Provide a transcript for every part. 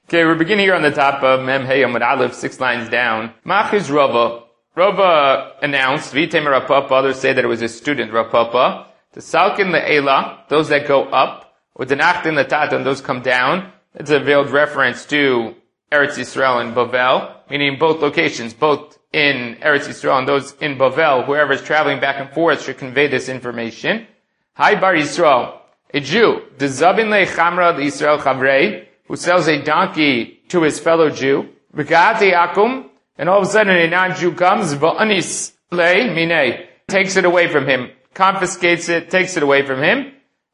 Okay, we're beginning here on the top of Mem Hey Amud Aleph, 6 lines down. Machiz Rava. Rava announced, Vitem Rav Papa, others say that it was his student, Rav Papa, the Salkin Le'ela, those that go up, or the Nachtin Latatan, those come down. It's a veiled reference to Eretz Yisrael and Bavel, meaning both locations, both in Eretz Yisrael and those in Bavel, whoever is traveling back and forth should convey this information. Hi Bar Yisrael, a Jew, the Zabin Le Chamra Yisrael Chavrei, who sells a donkey to his fellow Jew, V'ga'ati Akum, and all of a sudden a non-Jew comes, V'anis Le Minei, takes it away from him, confiscates it, takes it away from him.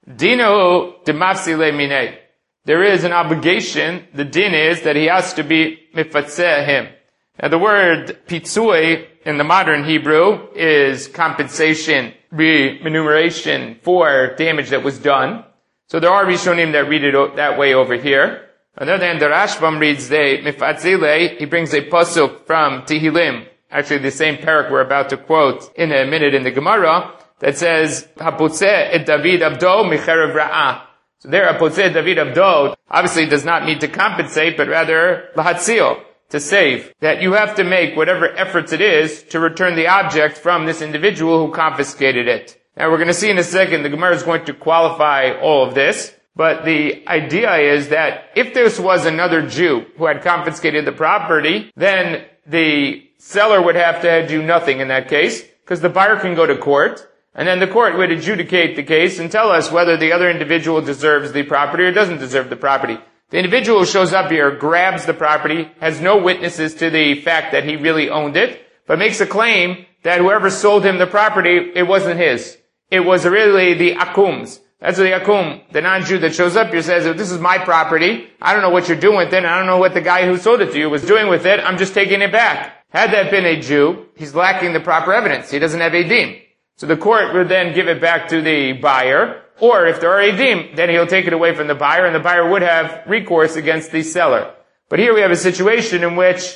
Dino Demafsi Le Minei. There is an obligation, the din is that he has to be mifatzeh him. Now the word pitzui in the modern Hebrew is compensation, remuneration for damage that was done. So there are Rishonim that read it that way over here. On the other hand, the Rashbam reads the mifatzile, he brings a pasuk from Tehillim, actually the same parak we're about to quote in a minute in the Gemara, that says, Hapotzeh et David Abdo micherev ra'ah. So there, Hapotzeh David Abdo obviously does not mean to compensate, but rather lahatzil, to save. That you have to make whatever efforts it is to return the object from this individual who confiscated it. Now we're going to see in a second, the Gemara is going to qualify all of this, but the idea is that if this was another Jew who had confiscated the property, then the seller would have to do nothing in that case, because the buyer can go to court, and then the court would adjudicate the case and tell us whether the other individual deserves the property or doesn't deserve the property. The individual who shows up here grabs the property, has no witnesses to the fact that he really owned it, but makes a claim that whoever sold him the property, it wasn't his. It was really the Akum's. That's the Akum, the non-Jew that shows up here says, this is my property, I don't know what you're doing with it, I don't know what the guy who sold it to you was doing with it, I'm just taking it back. Had that been a Jew, he's lacking the proper evidence, he doesn't have Eidim. So the court would then give it back to the buyer, or if there are Eidim, then he'll take it away from the buyer, and the buyer would have recourse against the seller. But here we have a situation in which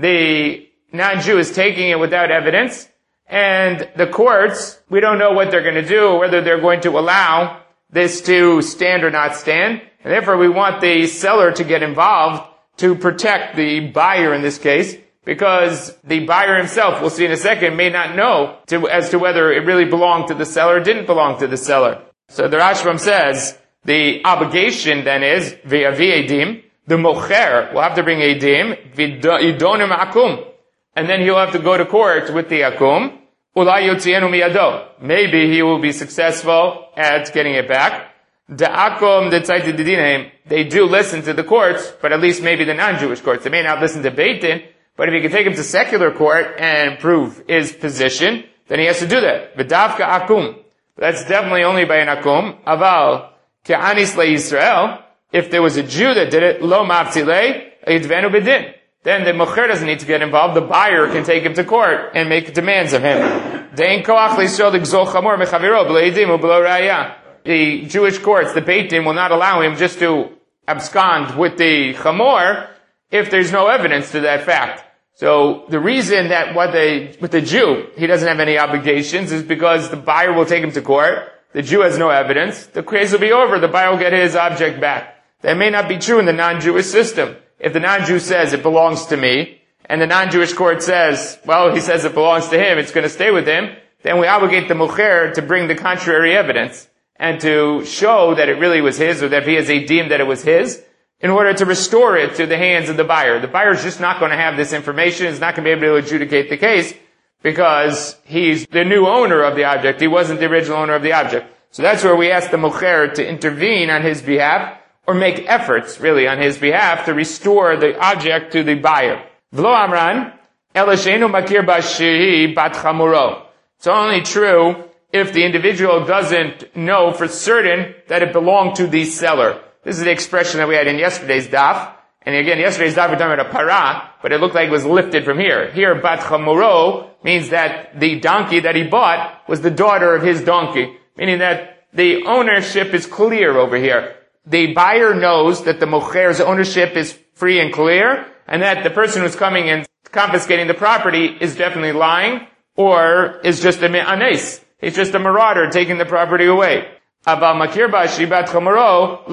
the non-Jew is taking it without evidence, and the courts, we don't know what they're going to do, or whether they're going to allow this to stand or not stand, and therefore we want the seller to get involved to protect the buyer in this case, because the buyer himself, we'll see in a second, may not know as to whether it really belonged to the seller or didn't belong to the seller. So the Rashbam says, the obligation then is, v'yavi edim, the mocher will have to bring edim, v'idonim akum, and then he'll have to go to court with the akum, ulai yotzienu miyado. Maybe he will be successful at getting it back. Da'akum detzayte didinem, they do listen to the courts, but at least maybe the non-Jewish courts. They may not listen to Beit Din, but if he can take him to secular court and prove his position, then he has to do that. V'davka akum. That's definitely only by an akum. Aval ke'anis le'Yisrael. If there was a Jew that did it, lo mavtzilei, yidvenu b'din. Then the mocher doesn't need to get involved. The buyer can take him to court and make demands of him. Dein koach le'Yisrael l'gzol chamor mechaviro b'lo edim u'b'lo raya. The Jewish courts, the Beit Din, will not allow him just to abscond with the chamor if there's no evidence to that fact. So the reason that with the Jew, he doesn't have any obligations is because the buyer will take him to court. The Jew has no evidence. The case will be over. The buyer will get his object back. That may not be true in the non-Jewish system. If the non-Jew says it belongs to me, and the non-Jewish court says, well, he says it belongs to him, it's going to stay with him, then we obligate the mocher to bring the contrary evidence and to show that it really was his, or that if he has a deem that it was his, in order to restore it to the hands of the buyer. The buyer is just not going to have this information, is not going to be able to adjudicate the case, because he's the new owner of the object. He wasn't the original owner of the object. So that's where we ask the mocher to intervene on his behalf, or make efforts, really, on his behalf to restore the object to the buyer. V'lo amran, elashenu makir bashihi bat chamuro. It's only true if the individual doesn't know for certain that it belonged to the seller. This is the expression that we had in yesterday's daf. And again, yesterday's daf we're talking about a para, but it looked like it was lifted from here. Here, bat chamuro means that the donkey that he bought was the daughter of his donkey, meaning that the ownership is clear over here. The buyer knows that the mocher's ownership is free and clear, and that the person who's coming and confiscating the property is definitely lying, or is just a me'anes. He's just a marauder taking the property away. Aval makir bashi bat chamuro, lo.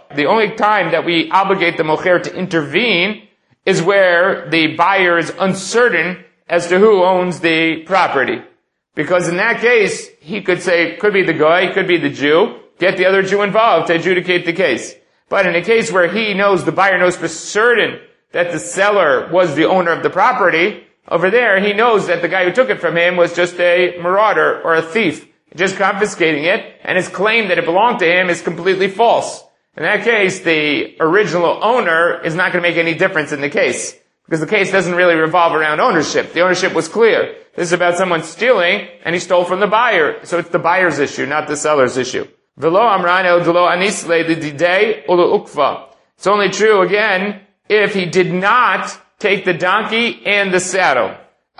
The only time that we obligate the mocher to intervene is where the buyer is uncertain as to who owns the property. Because in that case, he could say, could be the guy, could be the Jew, get the other Jew involved to adjudicate the case. But in a case where the buyer knows for certain that the seller was the owner of the property, over there he knows that the guy who took it from him was just a marauder or a thief, just confiscating it, and his claim that it belonged to him is completely false. In that case, the original owner is not going to make any difference in the case, because the case doesn't really revolve around ownership. The ownership was clear. This is about someone stealing, and he stole from the buyer. So it's the buyer's issue, not the seller's issue. V'lo amran el delo anisle lididei ulu ukva. It's only true, again, if he did not take the donkey and the saddle.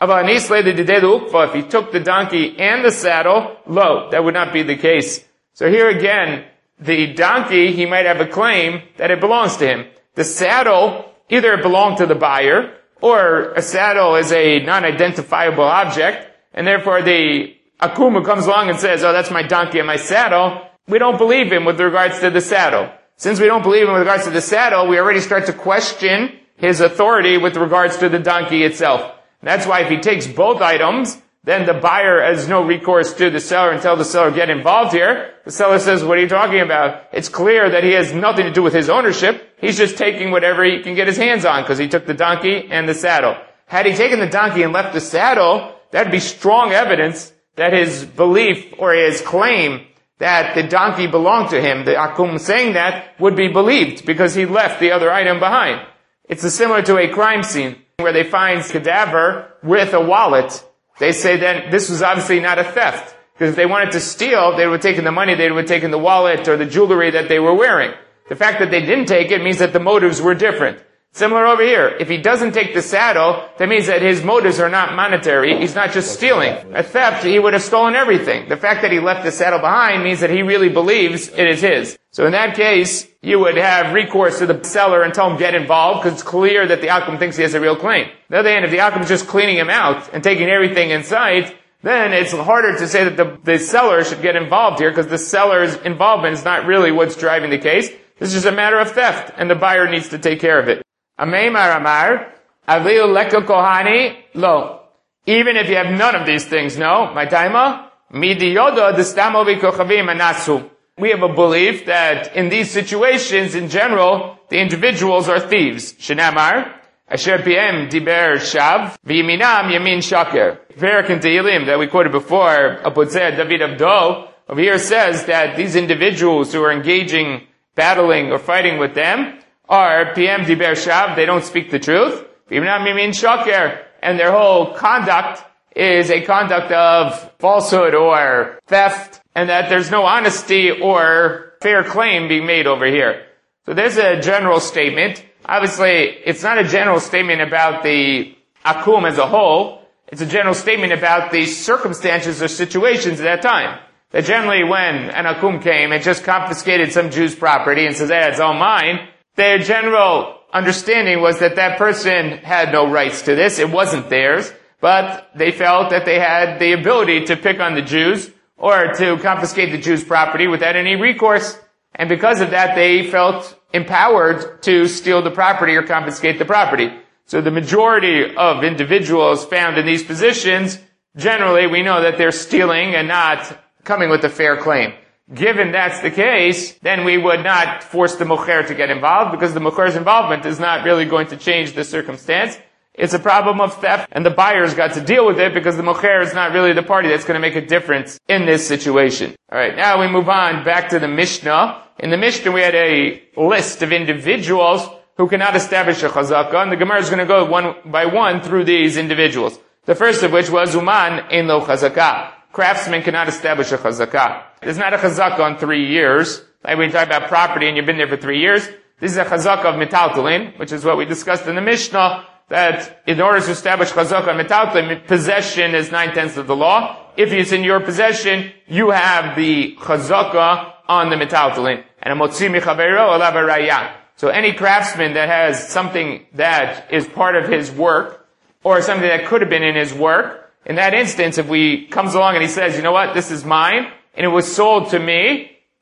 If he took the donkey and the saddle, lo, that would not be the case. So here again, the donkey, he might have a claim that it belongs to him. The saddle, either it belonged to the buyer, or a saddle is a non-identifiable object, and therefore the akum who comes along and says, oh, that's my donkey and my saddle, we don't believe him with regards to the saddle. Since we don't believe him with regards to the saddle, we already start to question his authority with regards to the donkey itself. And that's why if he takes both items, then the buyer has no recourse to the seller until the seller get involved here. The seller says, what are you talking about? It's clear that he has nothing to do with his ownership. He's just taking whatever he can get his hands on because he took the donkey and the saddle. Had he taken the donkey and left the saddle, that'd be strong evidence that his belief or his claim that the donkey belonged to him, the akum saying that, would be believed because he left the other item behind. It's similar to a crime scene where they find cadaver with a wallet. They say then this was obviously not a theft. Because if they wanted to steal, they would have taken the money, they would have taken the wallet or the jewelry that they were wearing. The fact that they didn't take it means that the motives were different. Similar over here. If he doesn't take the saddle, that means that his motives are not monetary. He's not just stealing. A theft, he would have stolen everything. The fact that he left the saddle behind means that he really believes it is his. So in that case, you would have recourse to the seller and tell him get involved because it's clear that the akum thinks he has a real claim. On the other hand, if the akum is just cleaning him out and taking everything in sight, then it's harder to say that the seller should get involved here because the seller's involvement is not really what's driving the case. This is just a matter of theft and the buyer needs to take care of it. Ameimar Amar, Avil Leka Kohani, Lo. Even if you have none of these things, no. My taima, Midiyoda Destamo Vikochavim Anasu. We have a belief that in these situations, in general, the individuals are thieves. Shenamar, Asher PM Diber Shav, V'yiminam Yamin Shaker. Perak in Tehillim that we quoted before, Apotzeh David Avdo, over here says that these individuals who are engaging, battling, or fighting with them, are PM Diber Shav, they don't speak the truth. V'yiminam Yamin Shaker, and their whole conduct is a conduct of falsehood or theft, and that there's no honesty or fair claim being made over here. So there's a general statement. Obviously, it's not a general statement about the akum as a whole. It's a general statement about the circumstances or situations at that time. That generally when an akum came and just confiscated some Jew's property and says, hey, it's all mine, their general understanding was that that person had no rights to this. It wasn't theirs. But they felt that they had the ability to pick on the Jews or to confiscate the Jews' property without any recourse. And because of that, they felt empowered to steal the property or confiscate the property. So the majority of individuals found in these positions, generally we know that they're stealing and not coming with a fair claim. Given that's the case, then we would not force the mocher to get involved because the mocher's involvement is not really going to change the circumstance. It's a problem of theft, and the buyer's got to deal with it because the mocher is not really the party that's going to make a difference in this situation. Alright, now we move on back to the Mishnah. In the Mishnah we had a list of individuals who cannot establish a chazakah, and the Gemara is going to go one by one through these individuals. The first of which was Uman ein lo chazakah. Craftsmen cannot establish a chazakah. There's not a chazakah on 3 years. Like when you talk about property and you've been there for 3 years, this is a chazakah of metaltalin, which is what we discussed in the Mishnah, that in order to establish chazakah and metaltalin, possession is 9/10 of the law. If it's in your possession, you have the chazakah on the metaltalin. And a motzi michavero alav haraya. So any craftsman that has something that is part of his work, or something that could have been in his work, in that instance, if we comes along and he says, you know what, this is mine, and it was sold to me,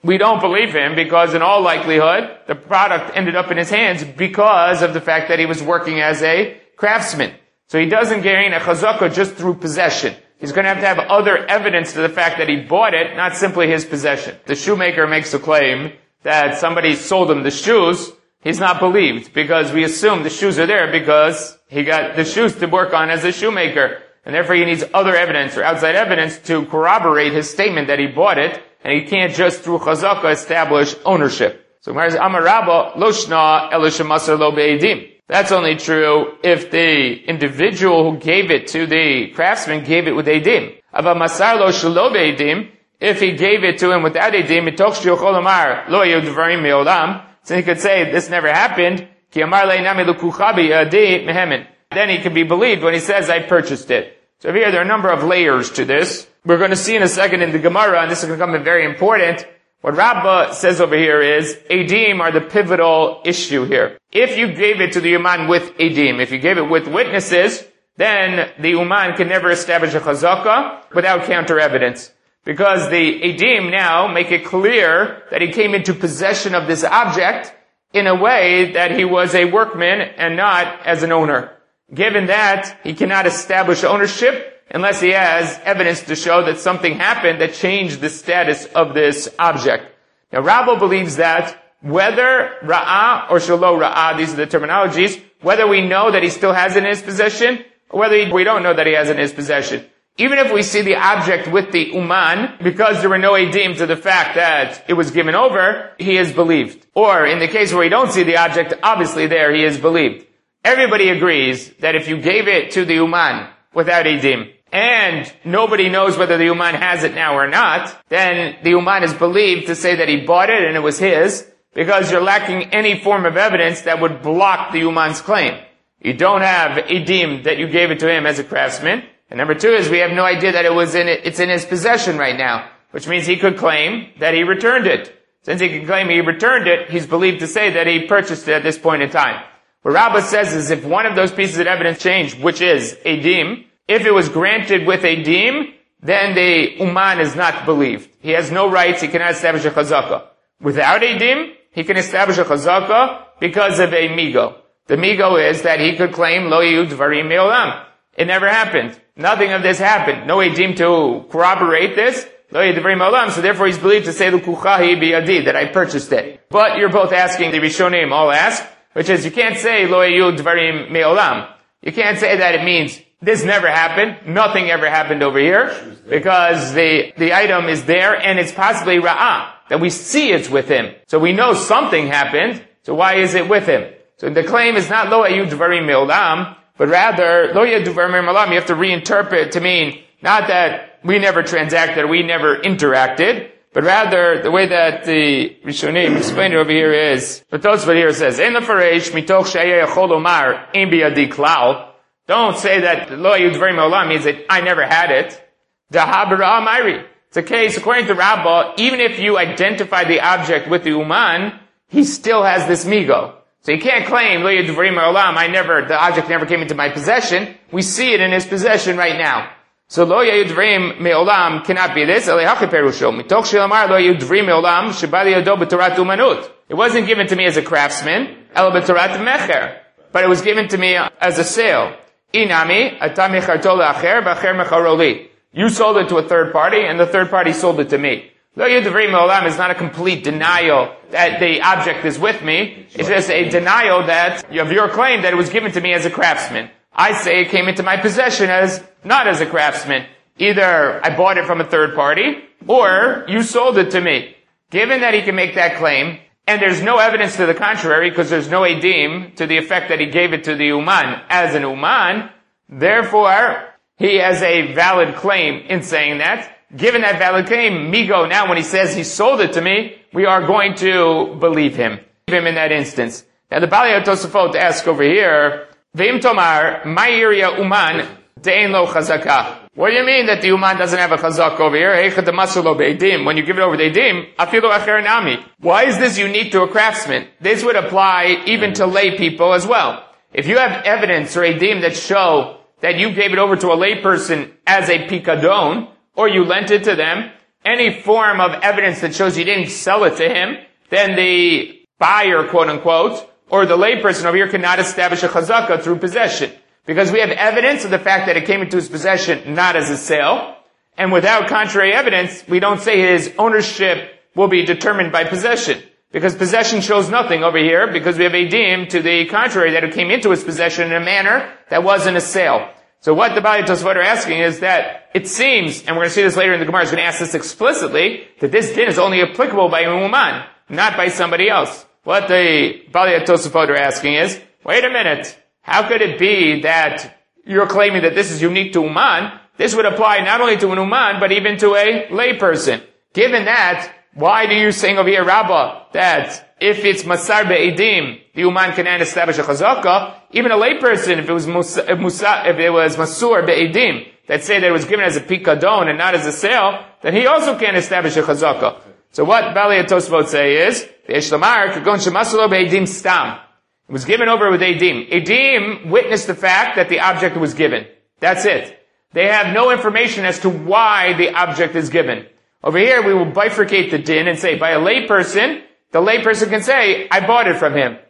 we don't believe him because in all likelihood, the product ended up in his hands because of the fact that he was working as a craftsman. So he doesn't gain a chazakah just through possession. He's going to have other evidence to the fact that he bought it, not simply his possession. The shoemaker makes a claim that somebody sold him the shoes. He's not believed because we assume the shoes are there because he got the shoes to work on as a shoemaker. And therefore he needs other evidence or outside evidence to corroborate his statement that he bought it. And he can't just through chazakah establish ownership. So Amar Rabba lo shna ela shemasar lo be'edim. That's only true if the individual who gave it to the craftsman gave it with edim. Ava masar lo shelo be'edim. If he gave it to him without edim, mitoch sheyochol amar lo hayu dvarim me'olam. So he could say this never happened. Ki amar le'inami lukucha bi'adi mehemen. Then he can be believed when he says I purchased it. So here there are a number of layers to this. We're going to see in a second in the Gemara, and this is going to become very important. What Rabbah says over here is, Edim are the pivotal issue here. If you gave it to the Uman with Edim, if you gave it with witnesses, then the Uman can never establish a chazakah without counter evidence. Because the Edim now make it clear that he came into possession of this object in a way that he was a workman and not as an owner. Given that, he cannot establish ownership unless he has evidence to show that something happened that changed the status of this object. Now, Rabba believes that whether Ra'ah or Shelo Ra'ah, these are the terminologies, whether we know that he still has it in his possession, or whether we don't know that he has it in his possession. Even if we see the object with the Uman, because there were no edim to the fact that it was given over, he is believed. Or, in the case where we don't see the object, obviously there he is believed. Everybody agrees that if you gave it to the Uman without edim, and nobody knows whether the Uman has it now or not, then the Uman is believed to say that he bought it and it was his, because you're lacking any form of evidence that would block the Uman's claim. You don't have edim that you gave it to him as a craftsman. And number two is we have no idea that it's in his possession right now, which means he could claim that he returned it. Since he can claim he returned it, he's believed to say that he purchased it at this point in time. What Rabbah says is if one of those pieces of evidence changed, which is edim, if it was granted with edim, then the Uman is not believed. He has no rights, he cannot establish a chazakah. Without edim, he can establish a chazakah because of a migo. The migo is that he could claim lo yayu dvarim me'olam. It never happened. Nothing of this happened. No edim to corroborate this. Lo yayu dvarim me'olam. So therefore he's believed to say lukuchahi biyadi, that I purchased it. But you're both asking, the Rishonim all ask, which is you can't say lo yayu dvarim me'olam. You can't say that it means this never happened. Nothing ever happened over here. Because the item is there and it's possibly ra'ah. That we see it's with him. So we know something happened. So why is it with him? So the claim is not lo yayu dvarim me'olam, but rather lo yayu dvarim me'olam. You have to reinterpret to mean not that we never transacted or we never interacted, but rather the way that the Rishonim explained it over here is, what Tosfot here says, "En lefaresh mitoch she'ayeh yachol lomar ein biyadi klal." Don't say that lo yayu dvarim me'olam means that I never had it. Daha b'ra'ah mayri. It's a case, according to Rabbah, even if you identify the object with the Uman, he still has this migo. So you can't claim, lo yayu dvarim me'olam, the object never came into my possession. We see it in his possession right now. So lo yayu dvarim me'olam cannot be this. Elehachi perusho. Mitoch she'amar lo yayu dvarim me'olam sheba liyado b'torat umanut. It wasn't given to me as a craftsman, el b'torat mecher. But it was given to me as a sale. Inami, ata mecharto le'acher, v'acher mecharo li. You sold it to a third party, and the third party sold it to me. Lo yayu dvarim me'olam is not a complete denial that the object is with me. It's just a denial of your claim that it was given to me as a craftsman. I say it came into my possession not as a craftsman. Either I bought it from a third party, or you sold it to me. Given that he can make that claim, and there's no evidence to the contrary, because there's no edim to the effect that he gave it to the Uman as an Uman, therefore, he has a valid claim in saying that. Given that valid claim, migo, now when he says he sold it to me, we are going to believe him. Believe him in that instance. Now the Balei Tosafot asks over here, V'im tomar, ma'iria uman, de'en lo chazakah. What do you mean that the Uman doesn't have a chazak over here? When you give it over to edim, afilu acher nami. Why is this unique to a craftsman? This would apply even to lay people as well. If you have evidence or edim that show that you gave it over to a lay person as a pikadon, or you lent it to them, any form of evidence that shows you didn't sell it to him, then the buyer, quote unquote, or the layperson over here cannot establish a chazakah through possession. Because we have evidence of the fact that it came into his possession not as a sale, and without contrary evidence, we don't say his ownership will be determined by possession. Because possession shows nothing over here, because we have edim to the contrary, that it came into his possession in a manner that wasn't a sale. So what the Baalei Tosafot are asking is that it seems, and we're going to see this later in the Gemara, is going to ask this explicitly, that this din is only applicable by a woman, not by somebody else. What the Baalei Tosafot are asking is, wait a minute, how could it be that you're claiming that this is unique to Uman? This would apply not only to an Uman, but even to a layperson. Given that, why do you saying over here, Rabbah, that if it's Masar Be'edim, the Uman cannot establish a chazakah? Even a layperson, if it was Masur Be'edim, that say that it was given as a pikadon and not as a sale, then he also can't establish a chazakah. So what Baalei Tosafot say is, it was given over with Edim. Edim witnessed the fact that the object was given. That's it. They have no information as to why the object is given. Over here, we will bifurcate the din and say, by a layperson, the layperson can say, I bought it from him.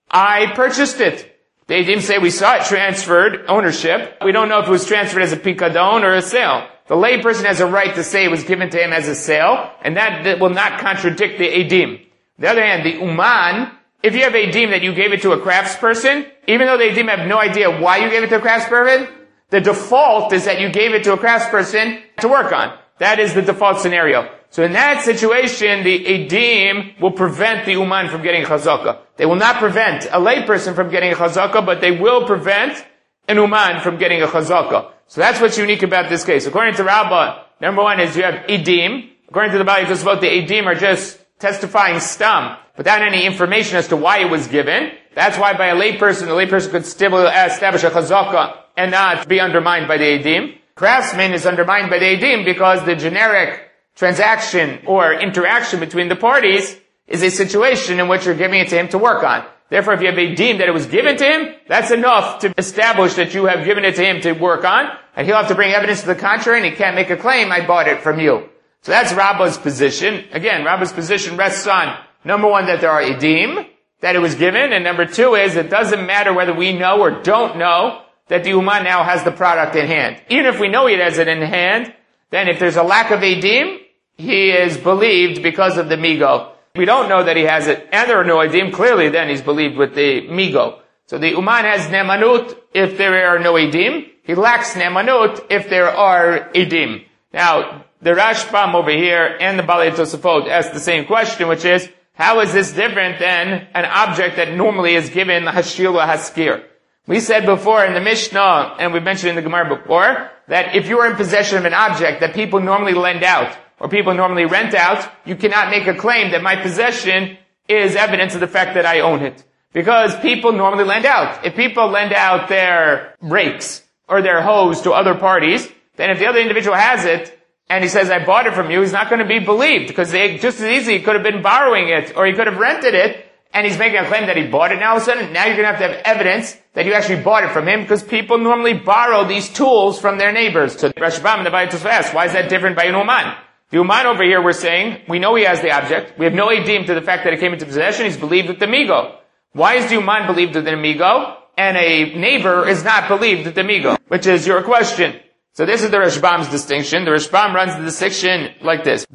I purchased it. The Edim say, we saw it transferred, ownership. We don't know if it was transferred as a pikadon or a sale. The layperson has a right to say it was given to him as a sale, and that will not contradict the Edim. On the other hand, the Uman, if you have Edim that you gave it to a craftsperson, even though the Edim have no idea why you gave it to a craftsperson, the default is that you gave it to a craftsperson to work on. That is the default scenario. So in that situation, the Edim will prevent the Uman from getting a chazakah. They will not prevent a layperson from getting a chazakah, but they will prevent an Uman from getting a chazakah. So that's what's unique about this case. According to Rabbah, number one is you have Edim. According to the Baalei Tosafot, the Edim are just testifying stam, without any information as to why it was given. That's why by a layperson, the layperson could still establish a chazakah and not be undermined by the Edim. Craftsman is undermined by the Edim because the generic transaction or interaction between the parties is a situation in which you're giving it to him to work on. Therefore, if you have Edim that it was given to him, that's enough to establish that you have given it to him to work on, and he'll have to bring evidence to the contrary, and he can't make a claim, I bought it from you. So that's Rabbah's position. Again, Rabbah's position rests on, number one, that there are Edim, that it was given, and number two is, it doesn't matter whether we know or don't know that the Uman now has the product in hand. Even if we know he has it in hand, then if there's a lack of Edim, he is believed because of the Migo. We don't know that he has it, and there are no Edim, clearly then he's believed with the Migo. So the Uman has Nemanut if there are no Edim. He lacks Nemanut if there are Edim. Now, the Rashbam over here and the Baalei Tosafot ask the same question, which is, how is this different than an object that normally is given Hashil or Haskir? We said before in the Mishnah, and we mentioned in the Gemara before, that if you are in possession of an object that people normally lend out, or people normally rent out, you cannot make a claim that my possession is evidence of the fact that I own it. Because people normally lend out. If people lend out their rakes or their hose to other parties, then if the other individual has it, and he says, I bought it from you, he's not going to be believed, because just as easy, he could have been borrowing it, or he could have rented it, and he's making a claim that he bought it. Now all of a sudden, now you're going to have evidence that you actually bought it from him, because people normally borrow these tools from their neighbors. So the Rashbam and the Baalei Tosafot ask, why is that different by an Uman? The Uman over here, we're saying, we know he has the object. We have no edim to the fact that it came into possession. He's believed with the Migo. Why is the Uman believed with the Migo, and a neighbor is not believed with the Migo? Which is your question. So this is the Rashbam's distinction. The Rashbam runs the distinction like this.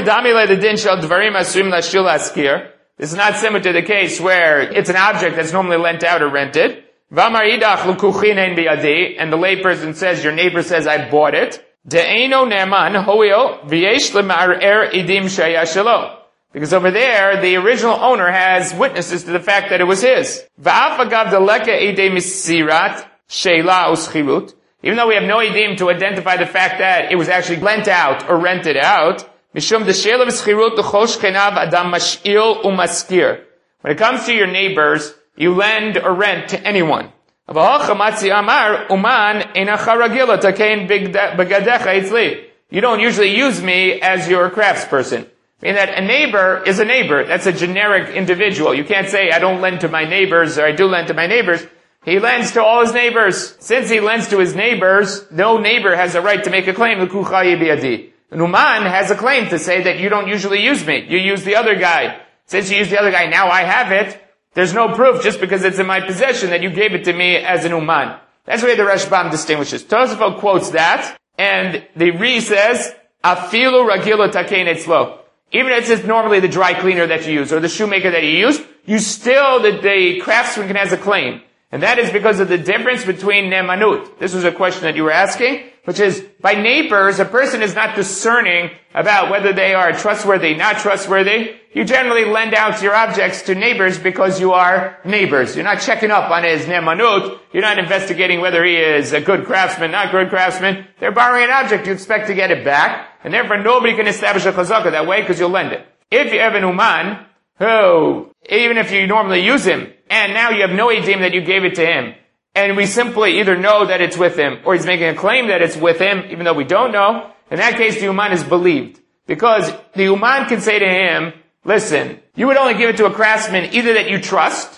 This is not similar to the case where it's an object that's normally lent out or rented. And the layperson says, your neighbor says, I bought it. Because over there, the original owner has witnesses to the fact that it was his. Even though we have no edim to identify the fact that it was actually lent out or rented out, when it comes to your neighbors, you lend or rent to anyone. You don't usually use me as your craftsperson. Meaning that a neighbor is a neighbor. That's a generic individual. You can't say, I don't lend to my neighbors, or I do lend to my neighbors. He lends to all his neighbors. Since he lends to his neighbors, no neighbor has a right to make a claim. And Uman has a claim to say that you don't usually use me. You use the other guy. Since you use the other guy, now I have it. There's no proof just because it's in my possession that you gave it to me as an Uman. That's the way the Rashbam distinguishes. Tosafot quotes that, and the Re says, Afilu ragilo takein etzlo. Even if it's normally the dry cleaner that you use, or the shoemaker that you use, the craftsman has a claim. And that is because of the difference between ne'emanut. This was a question that you were asking, which is, by neighbors, a person is not discerning about whether they are trustworthy, not trustworthy. You generally lend out your objects to neighbors because you are neighbors. You're not checking up on his ne'emanut. You're not investigating whether he is a good craftsman, not good craftsman. They're borrowing an object. You expect to get it back. And therefore, nobody can establish a chazakah that way because you'll lend it. If you have an uman, who, even if you normally use him, and now you have no edim that you gave it to him, and we simply either know that it's with him, or he's making a claim that it's with him, even though we don't know, in that case the uman is believed. Because the uman can say to him, listen, you would only give it to a craftsman either that you trust,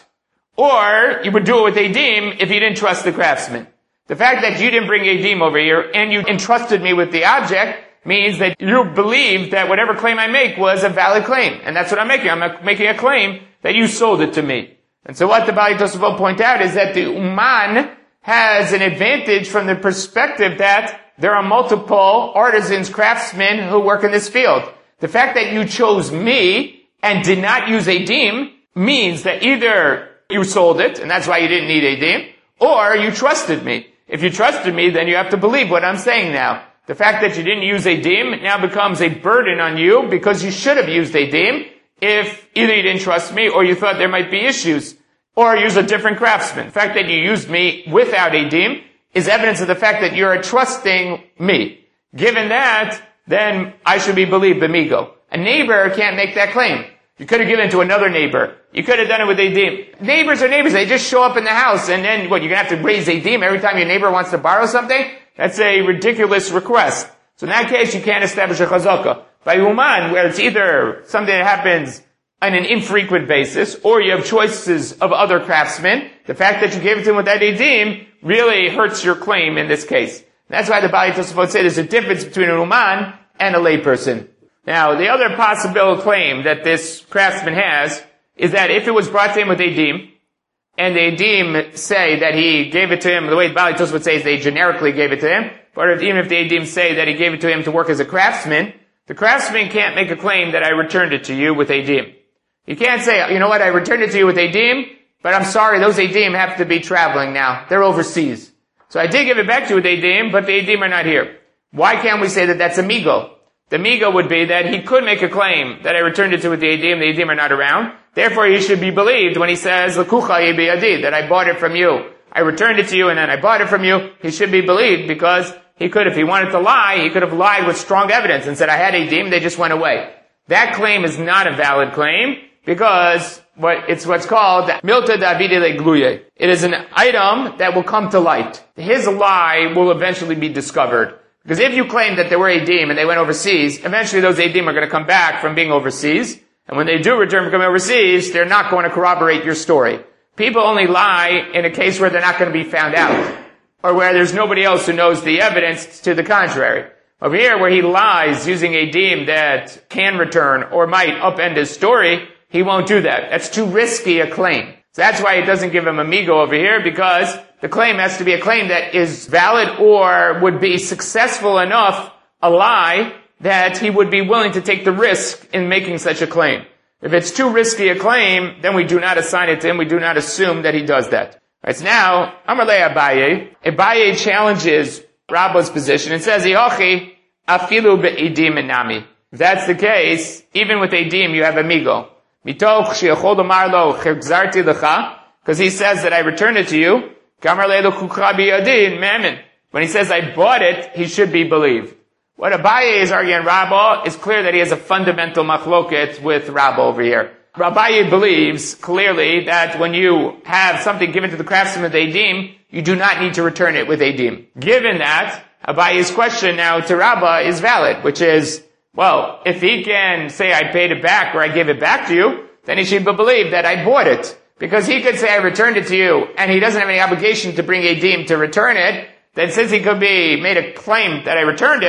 or you would do it with edim if you didn't trust the craftsman. The fact that you didn't bring edim over here, and you entrusted me with the object, means that you believe that whatever claim I make was a valid claim. And that's what I'm making. I'm making a claim that you sold it to me. And so what the Bali Tosafot point out is that the Uman has an advantage from the perspective that there are multiple artisans, craftsmen who work in this field. The fact that you chose me and did not use edim means that either you sold it, and that's why you didn't need edim, or you trusted me. If you trusted me, then you have to believe what I'm saying now. The fact that you didn't use edim now becomes a burden on you because you should have used edim if either you didn't trust me or you thought there might be issues, or use a different craftsman. The fact that you used me without edim is evidence of the fact that you're trusting me. Given that, then I should be believed b'migo. A neighbor can't make that claim. You could have given it to another neighbor. You could have done it with edim. Neighbors are neighbors. They just show up in the house, and then what? You're gonna have to raise edim every time your neighbor wants to borrow something? That's a ridiculous request. So in that case, you can't establish a chazakah. By Uman, where it's either something that happens on an infrequent basis, or you have choices of other craftsmen, the fact that you gave it to him with that edim really hurts your claim in this case. That's why the Bali Tosafot say there's a difference between an Uman and a layperson. Now, the other possible claim that this craftsman has is that if it was brought to him with edim, and the edim say that he gave it to him, the way Bali Tosafot says they generically gave it to him, but even if the edim say that he gave it to him to work as a craftsman, the craftsman can't make a claim that I returned it to you with edim. You can't say, you know what, I returned it to you with edim, but I'm sorry, those edim have to be traveling now. They're overseas. So I did give it back to you with edim, but the edim are not here. Why can't we say that that's a migo? The migo would be that he could make a claim that I returned it to with the edim are not around. Therefore, he should be believed when he says, L'kucha yebiyadi, that I bought it from you. I returned it to you and then I bought it from you. He should be believed because he could, if he wanted to lie, he could have lied with strong evidence and said, I had edim, they just went away. That claim is not a valid claim because it's what's called milta davide legluye. It is an item that will come to light. His lie will eventually be discovered. Because if you claim that there were edim and they went overseas, eventually those edim are going to come back from being overseas. And when they do return from coming overseas, they're not going to corroborate your story. People only lie in a case where they're not going to be found out, or where there's nobody else who knows the evidence to the contrary. Over here, where he lies using edim that can return or might upend his story, he won't do that. That's too risky a claim. So that's why it doesn't give him amigo over here, because the claim has to be a claim that is valid or would be successful enough, a lie, that he would be willing to take the risk in making such a claim. If it's too risky a claim, then we do not assign it to him. We do not assume that he does that. Right, so now, Amarle Abaye. Abaye challenges Rabba's position and says, Yochi, afilu be'edim enami. If that's the case, even with edim, you have amigo. Mitoch she'echol omar lo chegzarti lecha, because he says that I returned it to you. Kamarle lo kukha biyadin me'emin. When he says I bought it, he should be believed. What Abaye is arguing Rabba is clear that he has a fundamental machloket with Rabba over here. Abaye believes clearly that when you have something given to the craftsman with edim, you do not need to return it with edim. Given that, Abaye's question now to Rabba is valid, which is, well, if he can say I paid it back or I gave it back to you, then he should believe that I bought it. Because he could say I returned it to you, and he doesn't have any obligation to bring edim to return it, then since he could be made a claim that I returned it,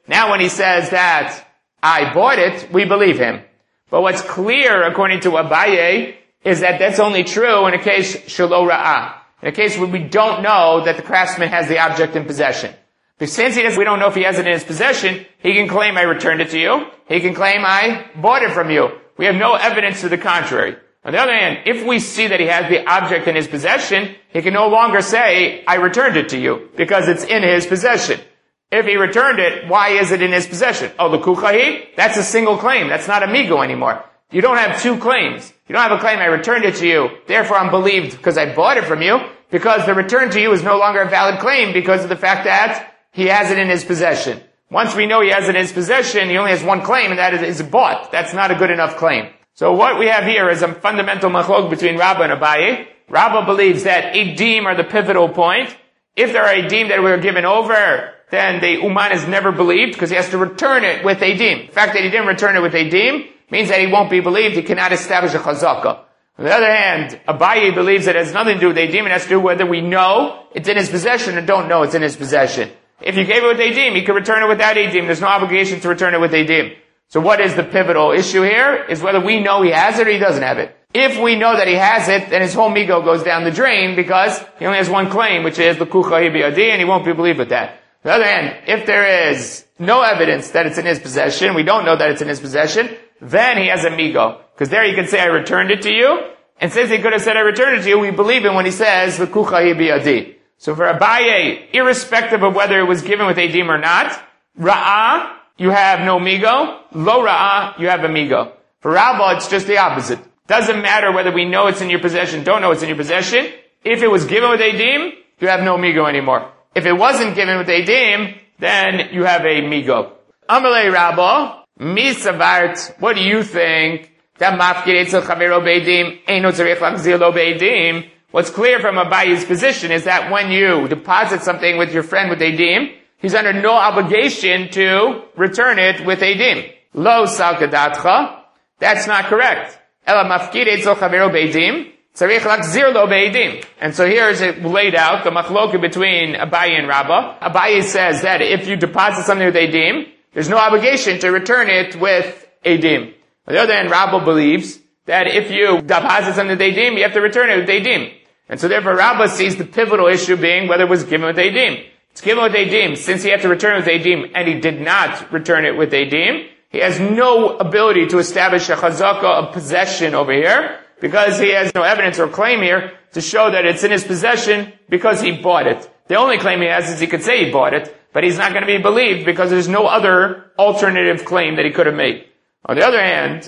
Now when he says that I bought it, we believe him. But what's clear, according to Abaye, is that that's only true in a case shelo ra'ah. In a case where we don't know that the craftsman has the object in possession. But since we don't know if he has it in his possession, he can claim I returned it to you. He can claim I bought it from you. We have no evidence to the contrary. On the other hand, if we see that he has the object in his possession, he can no longer say, I returned it to you, because it's in his possession. If he returned it, why is it in his possession? Oh, the kuchahi? That's a single claim. That's not a migo anymore. You don't have two claims. You don't have a claim, I returned it to you, therefore I'm believed because I bought it from you, because the return to you is no longer a valid claim because of the fact that he has it in his possession. Once we know he has it in his possession, he only has one claim, and that is bought. That's not a good enough claim. So what we have here is a fundamental machlok between Rabbah and Abaye. Rabbah believes that edim are the pivotal point. If there are edim that were given over, then the uman is never believed because he has to return it with edim. The fact that he didn't return it with edim means that he won't be believed. He cannot establish a chazakah. On the other hand, Abaye believes it has nothing to do with edim. It has to do whether we know it's in his possession or don't know it's in his possession. If you gave it with edim, he could return it without edim. There's no obligation to return it with edim. So what is the pivotal issue here? Is whether we know he has it or he doesn't have it. If we know that he has it, then his whole migo goes down the drain because he only has one claim, which is l'kucha bi'adi, and he won't be believed with that. On the other hand, if there is no evidence that it's in his possession, we don't know that it's in his possession, then he has a migo. Because there he can say, I returned it to you, and since he could have said, I returned it to you, we believe him when he says, l'kucha bi'adi. So for Abaye, irrespective of whether it was given with edim or not, ra'ah, you have no migo. Lo ra'ah, you have a migo. For Rabbah, it's just the opposite. Doesn't matter whether we know it's in your possession, don't know it's in your possession. If it was given with edim, you have no migo anymore. If it wasn't given with edim, then you have a migo. Amalei Rabbah, mi savart, what do you think? That mafkir etzel chavero be'edim, eino tzarich lachzir lo be'edim. What's clear from Abaye's position is that when you deposit something with your friend with edim, he's under no obligation to return it with edim. Lo salkadatcha. That's not correct. Ela mafkir etzel chavero be'edim, tzarich lachzir lo be'edim. And so here is it laid out, the machloka between Abaye and Rabbah. Abaye says that if you deposit something with edim, there's no obligation to return it with edim. On the other hand, Rabbah believes that if you deposit something with edim, you have to return it with edim. And so therefore Rabbah sees the pivotal issue being whether it was given with edim. It's given with edim. Since he had to return it with edim, and he did not return it with edim, he has no ability to establish a chazakah of possession over here, because he has no evidence or claim here to show that it's in his possession because he bought it. The only claim he has is he could say he bought it, but he's not going to be believed because there's no other alternative claim that he could have made. On the other hand,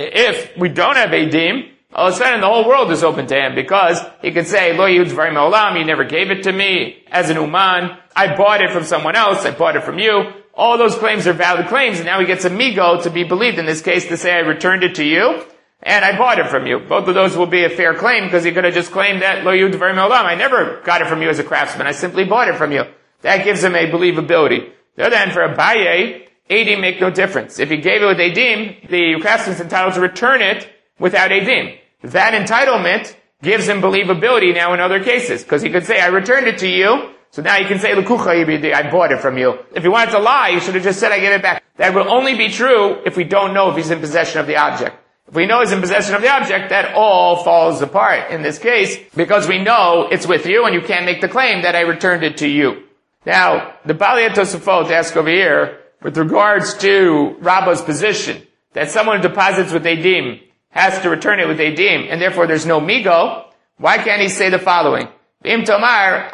if we don't have edim, all of a sudden the whole world is open to him because he could say, Lo yud dvarim me'olam, you never gave it to me as an uman. I bought it from someone else. I bought it from you. All those claims are valid claims, and now he gets a migo to be believed in this case to say I returned it to you and I bought it from you. Both of those will be a fair claim because he could have just claimed that Lo yud dvarim me'olam, I never got it from you as a craftsman. I simply bought it from you. That gives him a believability. The other hand, for Abaye, edim make no difference. If he gave it with edim, the craftsman's entitled to return it without edim. That entitlement gives him believability now in other cases, because he could say, I returned it to you, so now he can say, I bought it from you. If he wanted to lie, he should have just said, I give it back. That will only be true if we don't know if he's in possession of the object. If we know he's in possession of the object, that all falls apart in this case, because we know it's with you, and you can't make the claim that I returned it to you. Now, the Balei Tosafot asks over here, with regards to Rabbah's position, that someone who deposits with edim has to return it with edim, and therefore there's no migo, why can't he say the following? He could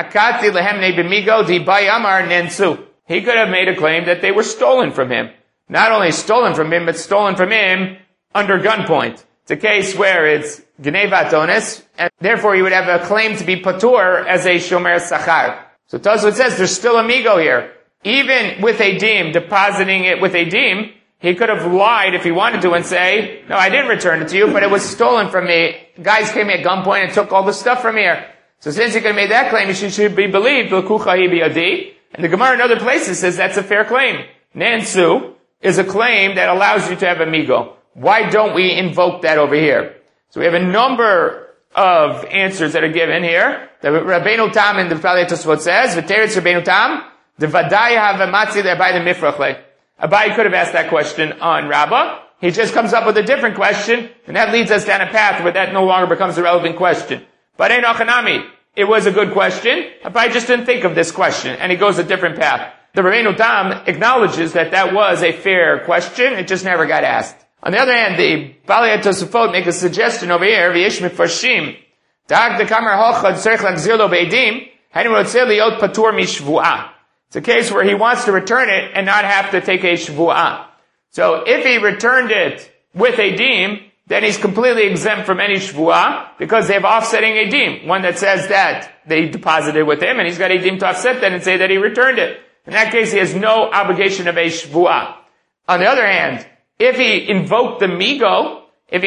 have made a claim that they were stolen from him. Not only stolen from him, but stolen from him under gunpoint. It's a case where it's Gnevat Ones, and therefore he would have a claim to be patur as a shomer sachar. So Tosfot says there's still a migo here. Even with edim, depositing it with edim, he could have lied if he wanted to and say, no, I didn't return it to you, but it was stolen from me. Guys came at gunpoint and took all the stuff from here. So since he could have made that claim, he should be believed. And the Gemara in other places says that's a fair claim. Nansu is a claim that allows you to have a migo. Why don't we invoke that over here? So we have a number of answers that are given here. The Rabbeinu Tam in the Balei Tosafot says, V'teretz Rabbeinu Tam, the Vadai have a matzi there by the mifrachle. Abaye could have asked that question on Rabbah. He just comes up with a different question, and that leads us down a path where that no longer becomes a relevant question. But Einochanami, it was a good question. Abaye just didn't think of this question, and he goes a different path. The Rabbeinu Tam acknowledges that was a fair question, it just never got asked. On the other hand, the Balei Tosafot make a suggestion over here, V'yesh Mefarshim, Dag de Kamar Hochad Tzarich Lachzir Lo Beidim, Hainu Rotzeh Liot Patur Mishvu'ah. It's a case where he wants to return it and not have to take a shvu'ah. So if he returned it with a deem, then he's completely exempt from any shvu'ah because they have offsetting a deem. One that says that they deposited with him and he's got a deem to offset that and say that he returned it. In that case, he has no obligation of a shvu'ah. On the other hand, if he invoked the migo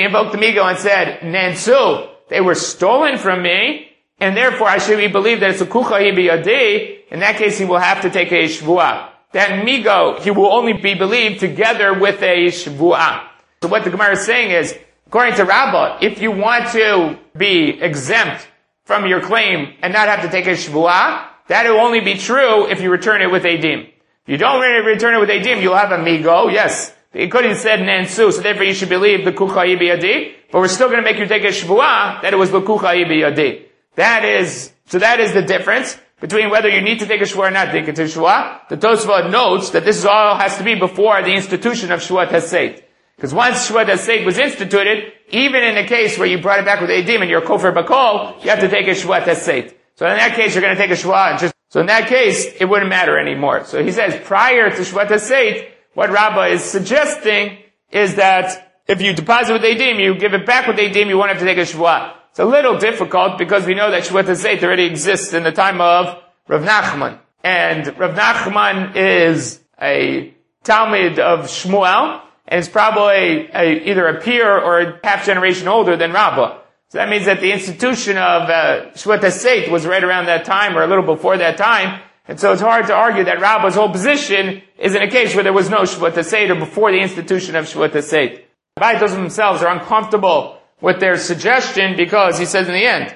and said, Nansu, they were stolen from me, and therefore I should be believed that it's a kuchahi biyadeh, in that case he will have to take a shvu'ah. That migo, he will only be believed together with a shvu'ah. So what the Gemara is saying is, according to Rabbah, if you want to be exempt from your claim and not have to take a shvu'ah, that will only be true if you return it with a dim. If you don't return it with a dim, you'll have a migo, yes. He could have said nansu, so therefore you should believe the kuchahi biyadeh, but we're still going to make you take a shvu'ah that it was the kuchahi biyadeh. That is the difference between whether you need to take a shvuah or not take a shvuah. The Tosafot notes that this all has to be before the institution of Shvuat Haseit. Because once Shvuat Haseit was instituted, even in a case where you brought it back with a demon, you're kofar bakol, you have to take a Shvuat Haseit. So in that case, you're going to take a shvuah. So in that case, it wouldn't matter anymore. So he says, prior to Shvuat Haseit, what Rabbah is suggesting is that if you deposit with a demon, you give it back with a demon, you won't have to take a shvuah. It's a little difficult because we know that Shvuat Haseit already exists in the time of Rav Nachman. And Rav Nachman is a Talmid of Shmuel, and is probably either a peer or a half generation older than Rabbah. So that means that the institution of Shvuat Haseit was right around that time or a little before that time. And so it's hard to argue that Rabbah's whole position is in a case where there was no Shvuat Haseit or before the institution of Shvuat Haseit. The Baitos themselves are uncomfortable with their suggestion because he says in the end,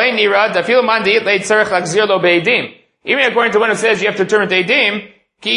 even according to one who says you have to turn to Eidim,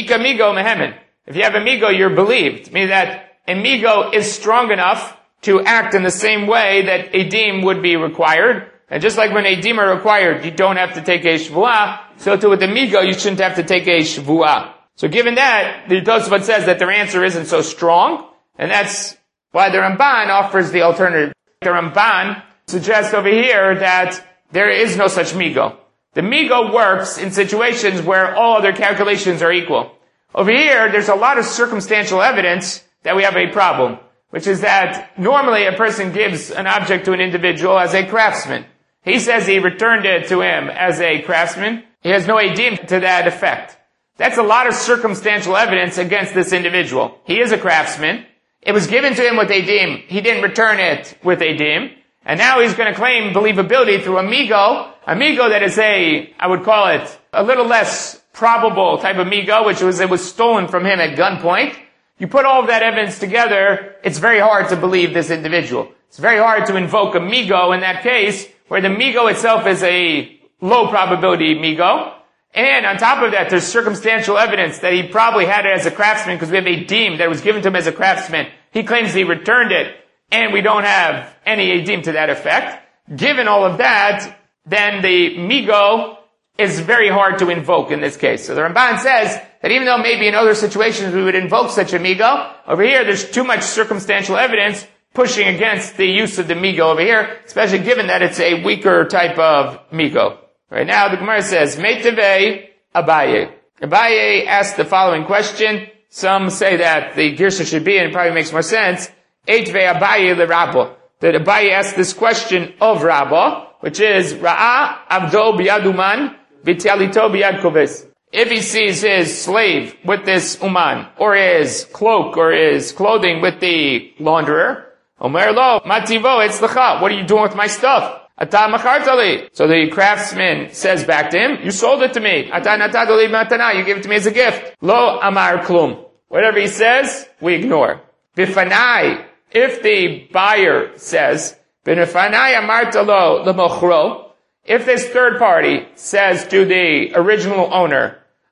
if you have a migo, you're believed. Meaning that a migo is strong enough to act in the same way that Eidim would be required. And just like when Eidim are required, you don't have to take a shvuah, so too with the migo, you shouldn't have to take a shvuah. So given that, the Tosafot says that their answer isn't so strong, and that's why the Ramban offers the alternative. The Ramban suggests over here that there is no such migo. The migo works in situations where all other calculations are equal. Over here, there's a lot of circumstantial evidence that we have a problem, which is that normally a person gives an object to an individual as a craftsman. He says he returned it to him as a craftsman. He has no eidim to that effect. That's a lot of circumstantial evidence against this individual. He is a craftsman. It was given to him with eidim. He didn't return it with eidim. And now he's going to claim believability through a migo that is I would call it a little less probable type of migo, which was, it was stolen from him at gunpoint. You put all of that evidence together, it's very hard to believe this individual. It's very hard to invoke a migo in that case, where the migo itself is a low probability migo. And on top of that, there's circumstantial evidence that he probably had it as a craftsman because we have a deem that was given to him as a craftsman. He claims he returned it, and we don't have any deem to that effect. Given all of that, then the migo is very hard to invoke in this case. So the Ramban says that even though maybe in other situations we would invoke such a migo, over here there's too much circumstantial evidence pushing against the use of the migo over here, especially given that it's a weaker type of migo. Right now the Gemara says, Meitevei Abaye. Abaye asked the following question. Some say that the Girsha should be, and it probably makes more sense, Eitvei Abaye le Rabbo. That Abaye asked this question of Rabbo, which is, Ra'a Avdo biyaduman v'tialito biyad koves. If he sees his slave with this uman, or his cloak, or his clothing with the launderer, Omer lo, mativo etzlecha, what are you doing with my stuff? Ata machartali. So the craftsman says back to him, you sold it to me. Ata natadoli matana, you gave it to me as a gift. Lo amar klum. Whatever he says, we ignore. Bifanai, if the buyer says, Bifanai amartalo lemochro, if this third party says to the original owner,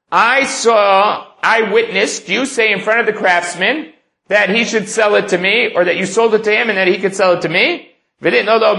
I witnessed you say in front of the craftsman that he should sell it to me, or that you sold it to him and that he could sell it to me, or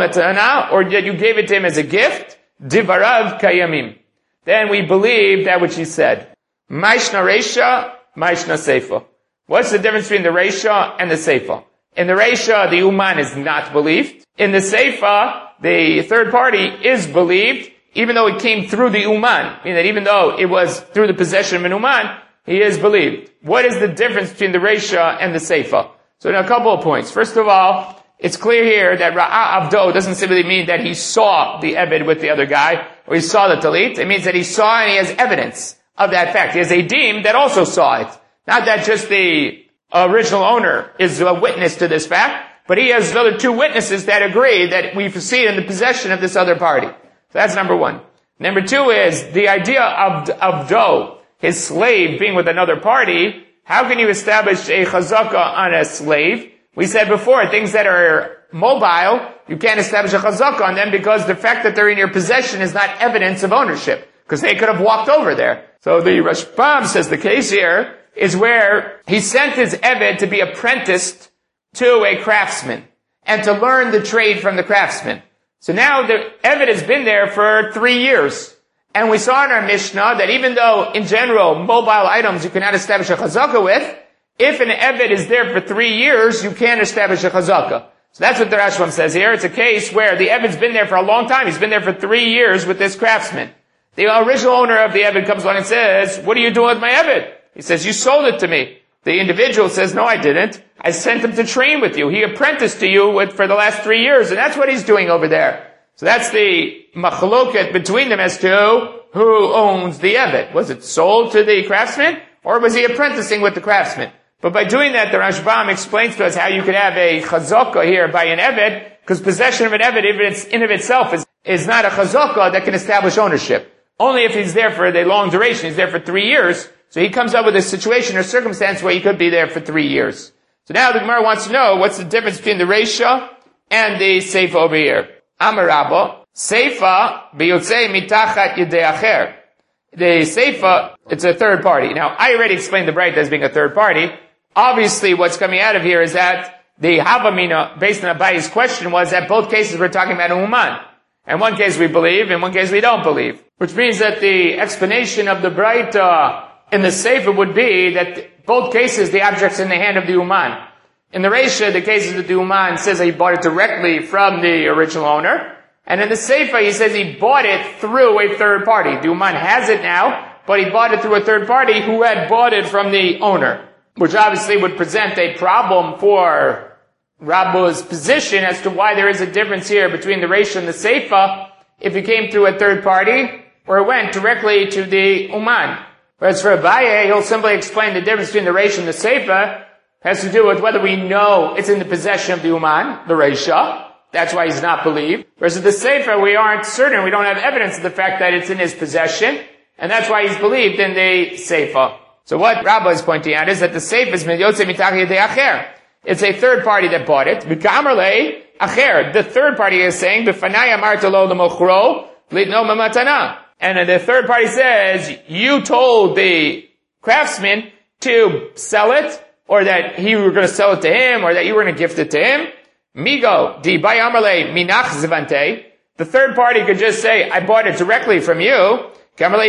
that you gave it to him as a gift, divarav kayamim. Then we believe that which he said. Maishna reisha, maishna seifa. What's the difference between the reisha and the seifa? In the reisha, the uman is not believed. In the seifa, the third party is believed, even though it came through the uman. Meaning that even though it was through the possession of an uman, he is believed. What is the difference between the reisha and the seifa? So a couple of points. First of all, it's clear here that Ra'a Avdo doesn't simply mean that he saw the Eved with the other guy, or he saw the Talit. It means that he saw and he has evidence of that fact. He has a deem that also saw it. Not that just the original owner is a witness to this fact, but he has other two witnesses that agree that we see it in the possession of this other party. So that's number one. Number two is the idea of Avdo, his slave, being with another party. How can you establish a chazaka on a slave? We said before, things that are mobile, you can't establish a chazaka on them because the fact that they're in your possession is not evidence of ownership, because they could have walked over there. So the Rashbam says the case here is where he sent his Eved to be apprenticed to a craftsman and to learn the trade from the craftsman. So now the Eved has been there for 3 years. And we saw in our Mishnah that even though in general mobile items you cannot establish a chazaka with, if an Eved is there for 3 years, you can establish a chazaka. So that's what the Rashbam says here. It's a case where the Eved's been there for a long time. He's been there for 3 years with this craftsman. The original owner of the Eved comes along and says, what are you doing with my Eved? He says, you sold it to me. The individual says, no, I didn't. I sent him to train with you. He apprenticed to you for the last 3 years, and that's what he's doing over there. So that's the machloket between them as to who owns the Eved. Was it sold to the craftsman, or was he apprenticing with the craftsman? But by doing that, the Rashbam explains to us how you could have a chazaka here by an Eved, because possession of an Eved in of itself is not a chazaka that can establish ownership. Only if he's there for the long duration. He's there for 3 years. So he comes up with a situation or circumstance where he could be there for 3 years. So now the Gemara wants to know what's the difference between the Reisha and the Seifa over here. Amar Rabba, Seifa biyotze mitachat yedei acher. The Seifa, it's a third party. Now, I already explained the Braita as being a third party. Obviously, what's coming out of here is that the Havamina, based on Abayi's question, was that both cases we're talking about an Uman. In one case we believe, in one case we don't believe. Which means that the explanation of the Braita in the Seifa would be that both cases, the object's in the hand of the Uman. In the Reisha, the cases that the Uman says that he bought it directly from the original owner. And in the Seifa, he says he bought it through a third party. The Uman has it now, but he bought it through a third party who had bought it from the owner. Which obviously would present a problem for Rabba's position as to why there is a difference here between the Reisha and the Seifa if it came through a third party or it went directly to the Uman. Whereas for Abaye, he'll simply explain the difference between the Reisha and the Seifa has to do with whether we know it's in the possession of the Uman, the Reisha. That's why he's not believed. Whereas at the Seifa, we aren't certain. We don't have evidence of the fact that it's in his possession. And that's why he's believed in the Seifa. So what Rabbah is pointing out is that the Seifa is Yotze mitach yedei acher. It's a third party that bought it. V'kamarle acher. The third party is saying, B'fanai amarta lo l'mochro litno mamatana. And the third party says, you told the craftsman to sell it, or that you were going to sell it to him, or that you were going to gift it to him. Migo, di bay amarle minach zivante. The third party could just say, I bought it directly from you. Therefore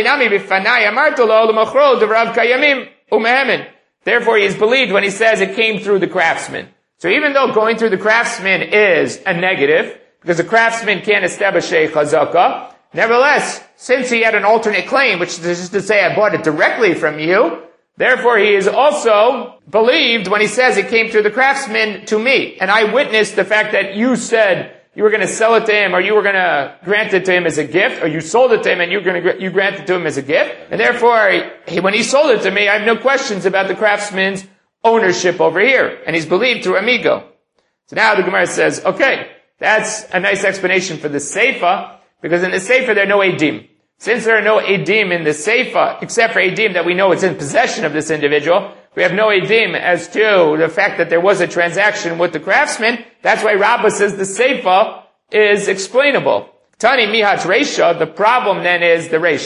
he is believed when he says it came through the craftsman. So even though going through the craftsman is a negative, because the craftsman can't establish a chazaka, nevertheless, since he had an alternate claim, which is just to say I bought it directly from you, therefore he is also believed when he says it came through the craftsman to me. And I witnessed the fact that you said you were going to sell it to him, or you were going to grant it to him as a gift, or you sold it to him and you granted it to him as a gift. And therefore, when he sold it to me, I have no questions about the craftsman's ownership over here. And he's believed through Amigo. So now the Gemara says, okay, that's a nice explanation for the Seifa, because in the Seifa there are no Eidim. Since there are no Eidim in the Seifa, except for Eidim that we know it's in possession of this individual, we have no Eidim as to the fact that there was a transaction with the craftsman. That's why Rabbah says the Seifa is explainable. Tani mihat Reisha, the problem then is the Reisha.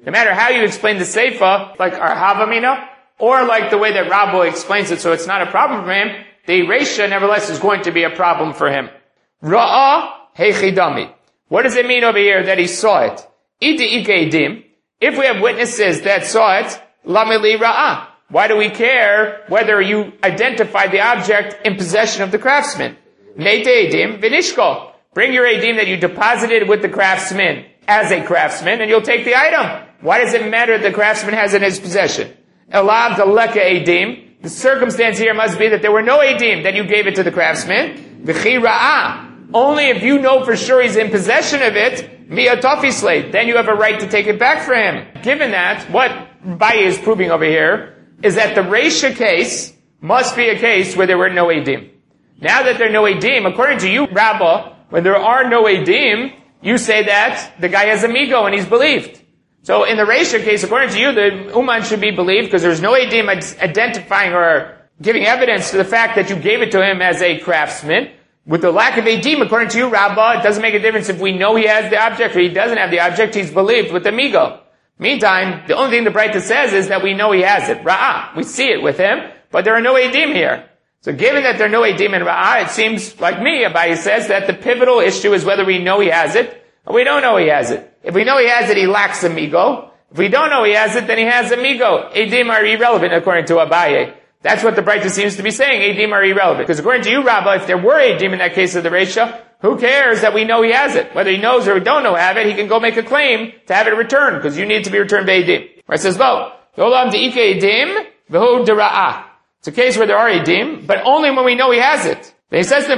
no matter how you explain the Seifa, like our Havamina, or like the way that Rabbo explains it, so it's not a problem for him, the Reisha nevertheless is going to be a problem for him. Ra'a heichidami. What does it mean over here that he saw it? Iti ikeidim. If we have witnesses that saw it, lamili ra'a. Why do we care whether you identified the object in possession of the craftsman? Neite edim v'nishko. Bring your edim that you deposited with the craftsman as a craftsman, and you'll take the item. Why does it matter that the craftsman has it in his possession? Elav daleka edim. The circumstance here must be that there were no edim, that you gave it to the craftsman. V'chi ra'ah. Only if you know for sure he's in possession of it, mi'atofi slate, then you have a right to take it back from him. Given that, what Baye is proving over here is that the Reisha case must be a case where there were no edim. Now that there are no edim, according to you, Rabbah, when there are no edim, you say that the guy has amigo and he's believed. So in the Reisha case, according to you, the Uman should be believed because there's no edim identifying or giving evidence to the fact that you gave it to him as a craftsman. With the lack of edim, according to you, Rabbah, it doesn't make a difference if we know he has the object or he doesn't have the object, he's believed with amigo. Meantime, the only thing the Braita says is that we know he has it. Ra'ah. We see it with him, but there are no edim here. So given that there are no edim in Ra'ah, it seems like me, Abaye says, that the pivotal issue is whether we know he has it or we don't know he has it. If we know he has it, he lacks amigo. If we don't know he has it, then he has amigo. Edim are irrelevant according to Abaye. That's what the Braita seems to be saying. Edim are irrelevant. Because according to you, Rabbah, if there were edim in that case of the Reisha, who cares that we know he has it? Whether he knows or we don't know have it, he can go make a claim to have it returned, because you need to be returned by edim. Where it says, Lo, Yolam de'ike edim, v'hu dera'ah. It's a case where there are edim, but only when we know he has it. Then he says to him,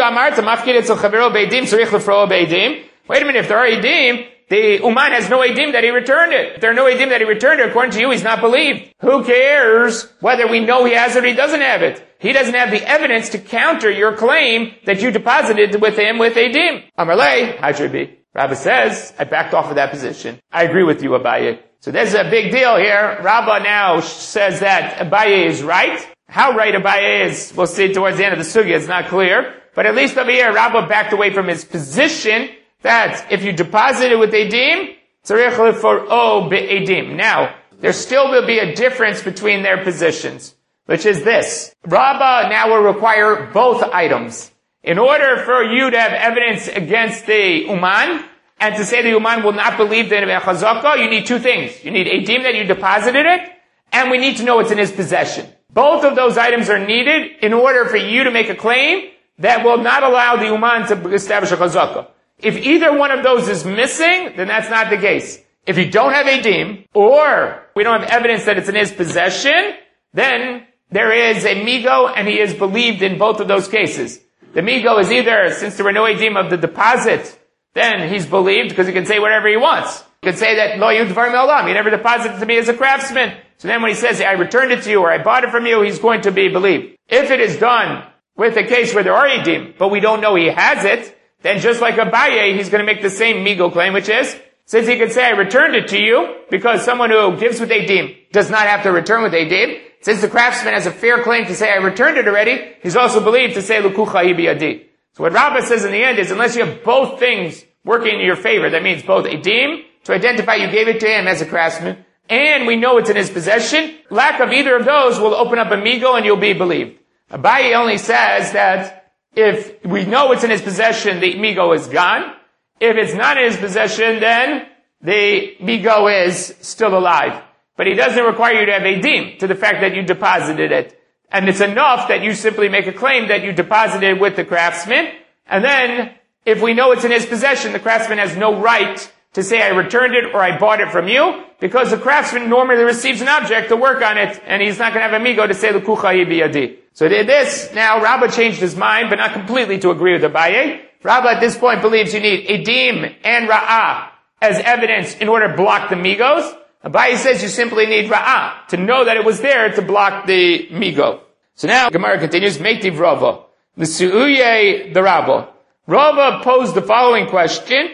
wait a minute, if there are edim, the Uman has no edim that he returned it. If there are no edim that he returned it, according to you, he's not believed. Who cares whether we know he has it or he doesn't have it? He doesn't have the evidence to counter your claim that you deposited with him with edim. Amarle, how should it be? Rabbah says, I backed off of that position. I agree with you, Abaye. So there's a big deal here. Rabbah now says that Abaye is right. How right Abaye is, we'll see towards the end of the sugya, it's not clear. But at least over here, Rabbah backed away from his position that if you deposit it with edim, tzarich lefor'o be'edim. Now, there still will be a difference between their positions, which is this. Rabbah now will require both items. In order for you to have evidence against the Uman, and to say the Uman will not believe the Chazaka, you need two things. You need edim that you deposited it, and we need to know it's in his possession. Both of those items are needed in order for you to make a claim that will not allow the Uman to establish a Chazaka. If either one of those is missing, then that's not the case. If you don't have edim, or we don't have evidence that it's in his possession, then there is a migo, and he is believed in both of those cases. The migo is either, since there were no edim of the deposit, then he's believed because he can say whatever he wants. He can say that, lo yudvar me'olam, he never deposited to me as a craftsman. So then when he says, I returned it to you, or I bought it from you, he's going to be believed. If it is done with a case where there are edim, but we don't know he has it, then just like Abaye, he's going to make the same migo claim, which is, since he can say, I returned it to you, because someone who gives with edim does not have to return with edim, since the craftsman has a fair claim to say, I returned it already, he's also believed to say, Lukucha biyadi. So what Rabbah says in the end is, unless you have both things working in your favor, that means both edim, to identify you gave it to him as a craftsman, and we know it's in his possession, lack of either of those will open up a migo and you'll be believed. Abaye only says that if we know it's in his possession, the migo is gone. If it's not in his possession, then the migo is still alive. But he doesn't require you to have edim to the fact that you deposited it. And it's enough that you simply make a claim that you deposited with the craftsman. And then, if we know it's in his possession, the craftsman has no right to say, I returned it or I bought it from you, because the craftsman normally receives an object to work on it, and he's not going to have a migo to say, L'kucha biyadi. So did this, now Rabbah changed his mind, but not completely to agree with Abaye. Rabbah at this point believes you need edim and ra'ah as evidence in order to block the migos. Abaye says you simply need ra'ah to know that it was there to block the migo. So now Gemara continues, Mektiv Rava, L'su'uye the Rabbah. Rava posed the following question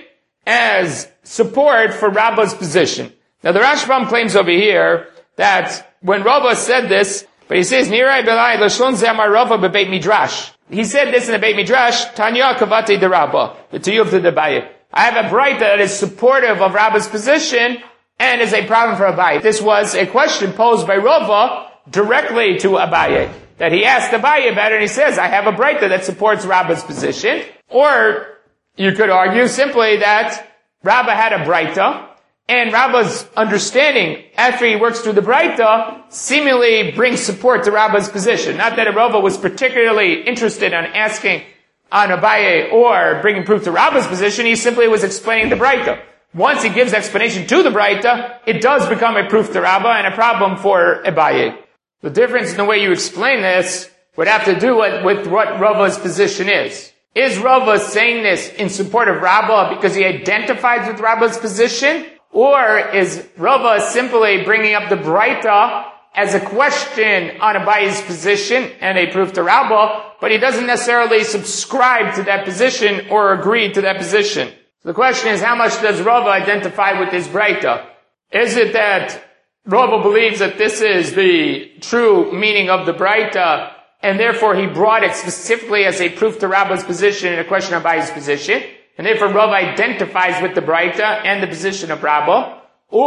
as support for Rabbah's position. Now the Rashbam claims over here that when Rava said this, but he says, Nirai belai l'shlon ze'amar Rava bebeit midrash. He said this in the Beit Midrash, Tanya kavate de Rabbah, the Tiyuv to the Abaye. I have a Braita that is supportive of Rabbah's position, and is a problem for Abaye. This was a question posed by Rava directly to Abaye, that he asked Abaye about it, and he says, I have a breita that supports Rabba's position. Or you could argue simply that Rabba had a breita, and Rabba's understanding, after he works through the breita, seemingly brings support to Rabba's position. Not that Rava was particularly interested in asking on Abaye or bringing proof to Rabba's position, he simply was explaining the breita. Once he gives explanation to the breita, it does become a proof to Rabba and a problem for Abaye. The difference in the way you explain this would have to do with what Rava's position is. Is Rava saying this in support of Rabba because he identifies with Rabba's position? Or is Rava simply bringing up the breita as a question on Abaye's position and a proof to Rabba, but he doesn't necessarily subscribe to that position or agree to that position? So the question is, how much does Rava identify with this breita? Is it that Rava believes that this is the true meaning of the breita, and therefore he brought it specifically as a proof to Rabba's position and a question of Abaye's position, and therefore Rava identifies with the breita and the position of Rabba?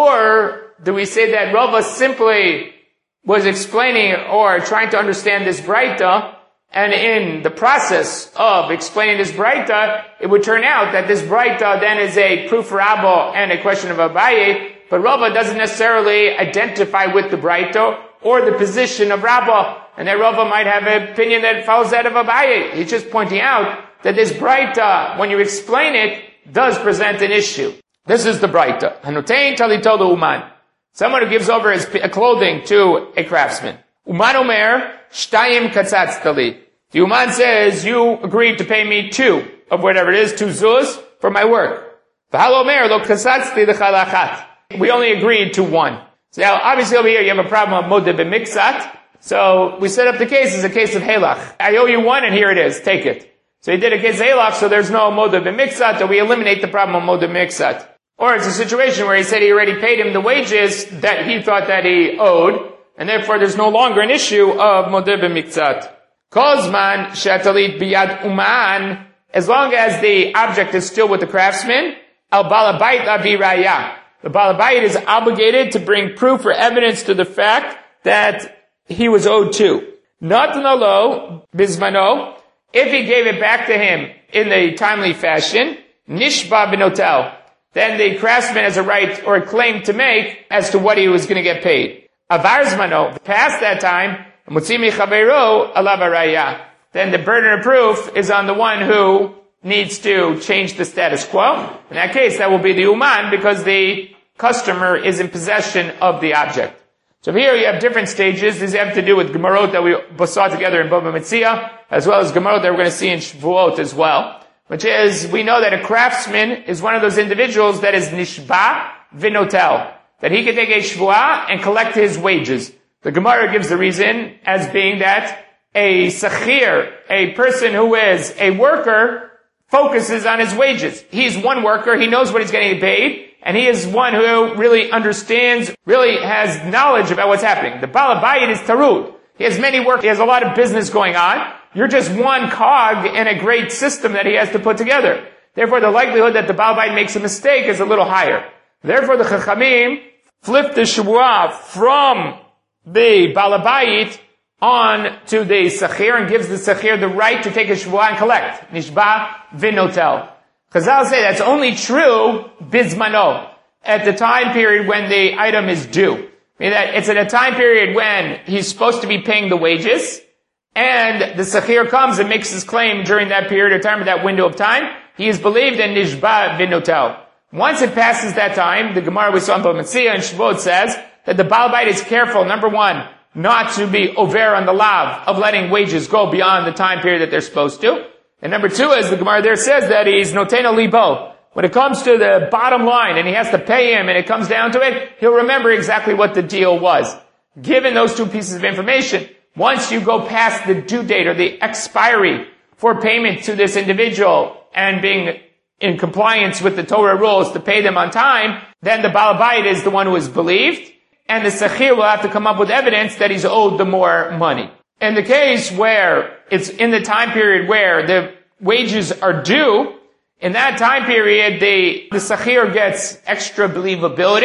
Or do we say that Rava simply was explaining or trying to understand this breita, and in the process of explaining this breita, it would turn out that this breita then is a proof for Rabba and a question of Abaye, but Rava doesn't necessarily identify with the breita or the position of Rabba, and that Rava might have an opinion that follows that of Abaye. He's just pointing out that this breita, when you explain it, does present an issue. This is the breita. Hanutein talito uman. Someone who gives over his clothing to a craftsman. Uman omer, shtayim katzatztali. The Uman says, you agreed to pay me 2 of whatever it is, 2 zuz, for my work. V'hal omer lo katzatzti l'chalachat. We only agreed to 1. So now, obviously over here you have a problem of modeh b'miksat. So we set up the case as a case of halach. I owe you 1 and here it is, take it. So he did a case of halach, so there's no modeh b'miksat, or we eliminate the problem of modeh b'miksat. Or it's a situation where he said he already paid him the wages that he thought that he owed, and therefore there's no longer an issue of modeh b'miksat. Kozman shatalit biyad uman, as long as the object is still with the craftsman, al balabait avi raya. The balabait is obligated to bring proof or evidence to the fact that he was owed 2. Natnalo bizmano, if he gave it back to him in a timely fashion, nishba b'notel, then the craftsman has a right or a claim to make as to what he was going to get paid. Avarzmano, past that time, mutzimi chaveiro alav haraya, then the burden of proof is on the one who needs to change the status quo. In that case, that will be the uman, because the customer is in possession of the object. So here you have different stages. These have to do with Gemarot that we saw together in Bava Metzia, as well as Gemarot that we're going to see in Shavuot as well. Which is, we know that a craftsman is one of those individuals that is nishba v'notel, that he can take a shvuah and collect his wages. The Gemara gives the reason as being that a sachir, a person who is a worker, focuses on his wages. He's one worker, he knows what he's getting paid, and he is one who really understands, really has knowledge about what's happening. The Balabayit is Tarud. He has many work, he has a lot of business going on. You're just one cog in a great system that he has to put together. Therefore, the likelihood that the Balabait makes a mistake is a little higher. Therefore, the Chachamim flip the Shavua from the Balabait on to the Sachir and gives the Sachir the right to take a Shavua and collect. Nishba v'notel. Chazal say that's only true bizmano, at the time period when the item is due. Meaning that it's at a time period when he's supposed to be paying the wages, and the Sachir comes and makes his claim during that period of time, or that window of time, he is believed in Nishba v'notel. Once it passes that time, the Gemara we saw in Bava Metzia and Shavuot says that the Balabait is careful, number 1, not to be over on the lav of letting wages go beyond the time period that they're supposed to. And number 2 is, the Gemara there says that he's notena libo. When it comes to the bottom line and he has to pay him and it comes down to it, he'll remember exactly what the deal was. Given those 2 pieces of information, once you go past the due date or the expiry for payment to this individual and being in compliance with the Torah rules to pay them on time, then the Balabait is the one who is believed, and the Sachir will have to come up with evidence that he's owed the more money. In the case where it's in the time period where the wages are due, in that time period the Sachir gets extra believability,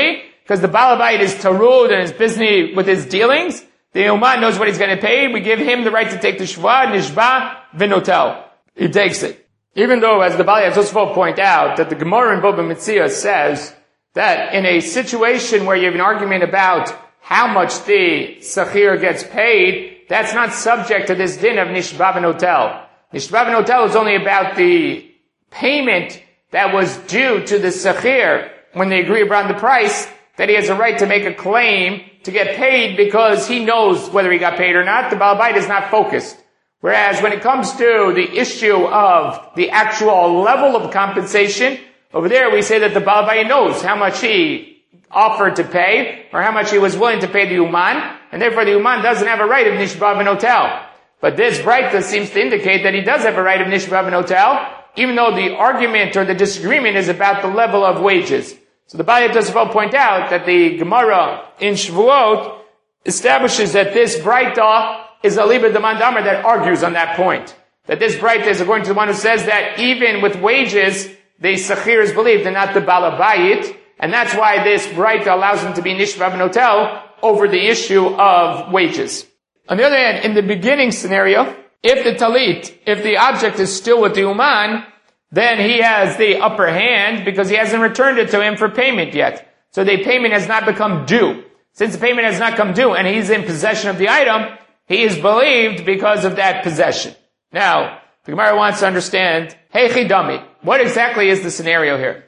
because the Baal Bayit is tarud and is busy with his dealings. The Uman knows what he's going to pay. We give him the right to take the shva, nishba, v'notel. He takes it. Even though, as the Bali Tosfot point out, that the Gemara in Baba Metzia says that in a situation where you have an argument about how much the Sachir gets paid, that's not subject to this din of nishba v'notel. Nishba v'notel is only about the payment that was due to the Sachir when they agree around the price, that he has a right to make a claim to get paid because he knows whether he got paid or not. The Baal Bayit is not focused. Whereas when it comes to the issue of the actual level of compensation, over there we say that the Baal Bayit knows how much he offered to pay or how much he was willing to pay the Uman, and therefore the Uman doesn't have a right of Nishba v'notel. But this Braita seems to indicate that he does have a right of Nishba v'notel, even though the argument or the disagreement is about the level of wages. So the Bali Tosfot point out that the Gemara in Shavuot establishes that this Braita is a Liba Demand Amar that argues on that point. That this Braita is according to the one who says that even with wages, the Sachir is believed and not the Baal Bayit, and that's why this Braita allows him to be Nishba v'notel over the issue of wages. On the other hand, in the beginning scenario, if the Talit, if the object is still with the Uman, then he has the upper hand because he hasn't returned it to him for payment yet. So the payment has not become due. Since the payment has not come due and he's in possession of the item, he is believed because of that possession. Now, the Gemara wants to understand, hey chidami, what exactly is the scenario here?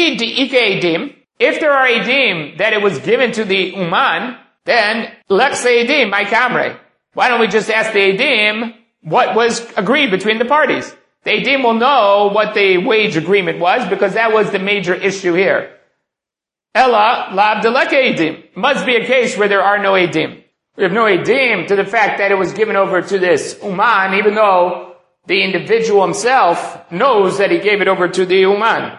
If there are edim that it was given to the Uman, then lex edim, my kamre. Why don't we just ask the edim what was agreed between the parties? The edim will know what the wage agreement was because that was the major issue here. Ella la abdeleke edim. Must be a case where there are no edim. We have no edim to the fact that it was given over to this Uman, even though the individual himself knows that he gave it over to the Uman.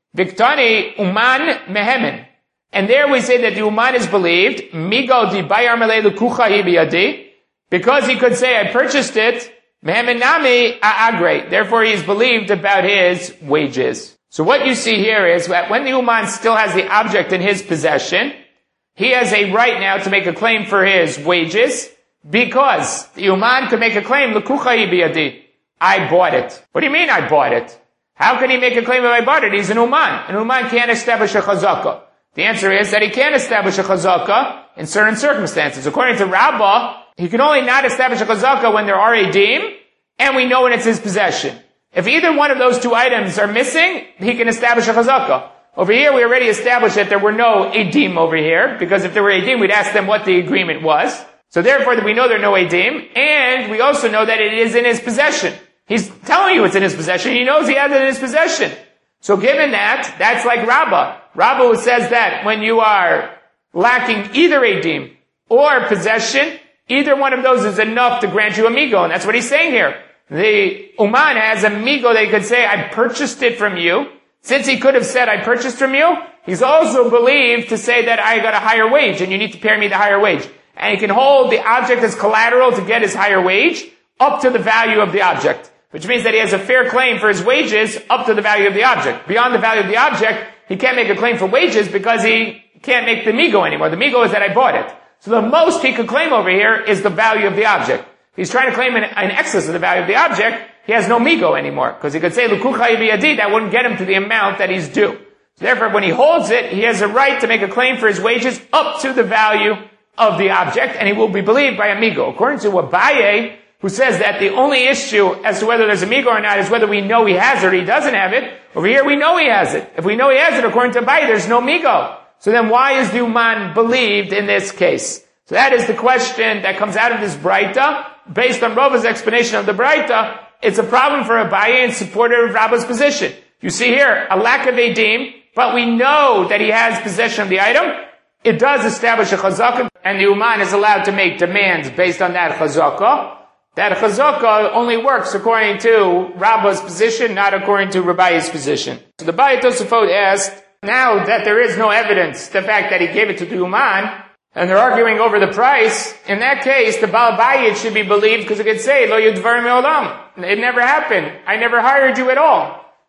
Viktani Uman mehemen. And there we say that the Uman is believed, migo di bayar melei lukucha hi biyadi, because he could say, I purchased it, mehemen nami a'agre. Therefore he is believed about his wages. So what you see here is that when the Uman still has the object in his possession, he has a right now to make a claim for his wages, because the Uman could make a claim, lukucha hi biyadi. I bought it. What do you mean I bought it? How can he make a claim if I bought it? He's an Uman. An Uman can't establish a chazaka. The answer is that he can establish a chazaka in certain circumstances. According to Rabbah, he can only not establish a chazaka when there are edim, and we know when it's his possession. If either one of those two items are missing, he can establish a chazaka. Over here, we already established that there were no edim over here, because if there were edim, we'd ask them what the agreement was. So therefore, we know there are no edim, and we also know that it is in his possession. He's telling you it's in his possession. He knows he has it in his possession. So given that, that's like Rabbah. Rabbah who says that when you are lacking either edim or possession, either one of those is enough to grant you a migo. And that's what he's saying here. The Uman has a migo that he could say, I purchased it from you. Since he could have said, I purchased from you, he's also believed to say that I got a higher wage and you need to pay me the higher wage. And he can hold the object as collateral to get his higher wage up to the value of the object. Which means that he has a fair claim for his wages up to the value of the object. Beyond the value of the object, he can't make a claim for wages because he can't make the migo anymore. The migo is that I bought it. So the most he could claim over here is the value of the object. If he's trying to claim in excess of the value of the object, he has no migo anymore. Because he could say, Lukucha biyadi, that wouldn't get him to the amount that he's due. So therefore, when he holds it, he has a right to make a claim for his wages up to the value of the object, and he will be believed by a migo. According to Abaye, who says that the only issue as to whether there's a migo or not is whether we know he has it or he doesn't have it. Over here we know he has it. If we know he has it, according to Abaye, there's no migo. So then why is the Uman believed in this case? So that is the question that comes out of this Braita. Based on Rava's explanation of the Braita, it's a problem for Abaye in support of Rabba's position. You see here, a lack of edim, but we know that he has possession of the item. It does establish a chazaka, and the Uman is allowed to make demands based on that chazaka. That chazaka only works according to Rabbah's position, not according to Rabbi's position. So the Bali Tosfot asked, now that there is no evidence, the fact that he gave it to the Uman, and they're arguing over the price, in that case, the Baal Bayit should be believed because it could say, Lo yudvar me'olam. It never happened. I never hired you at all.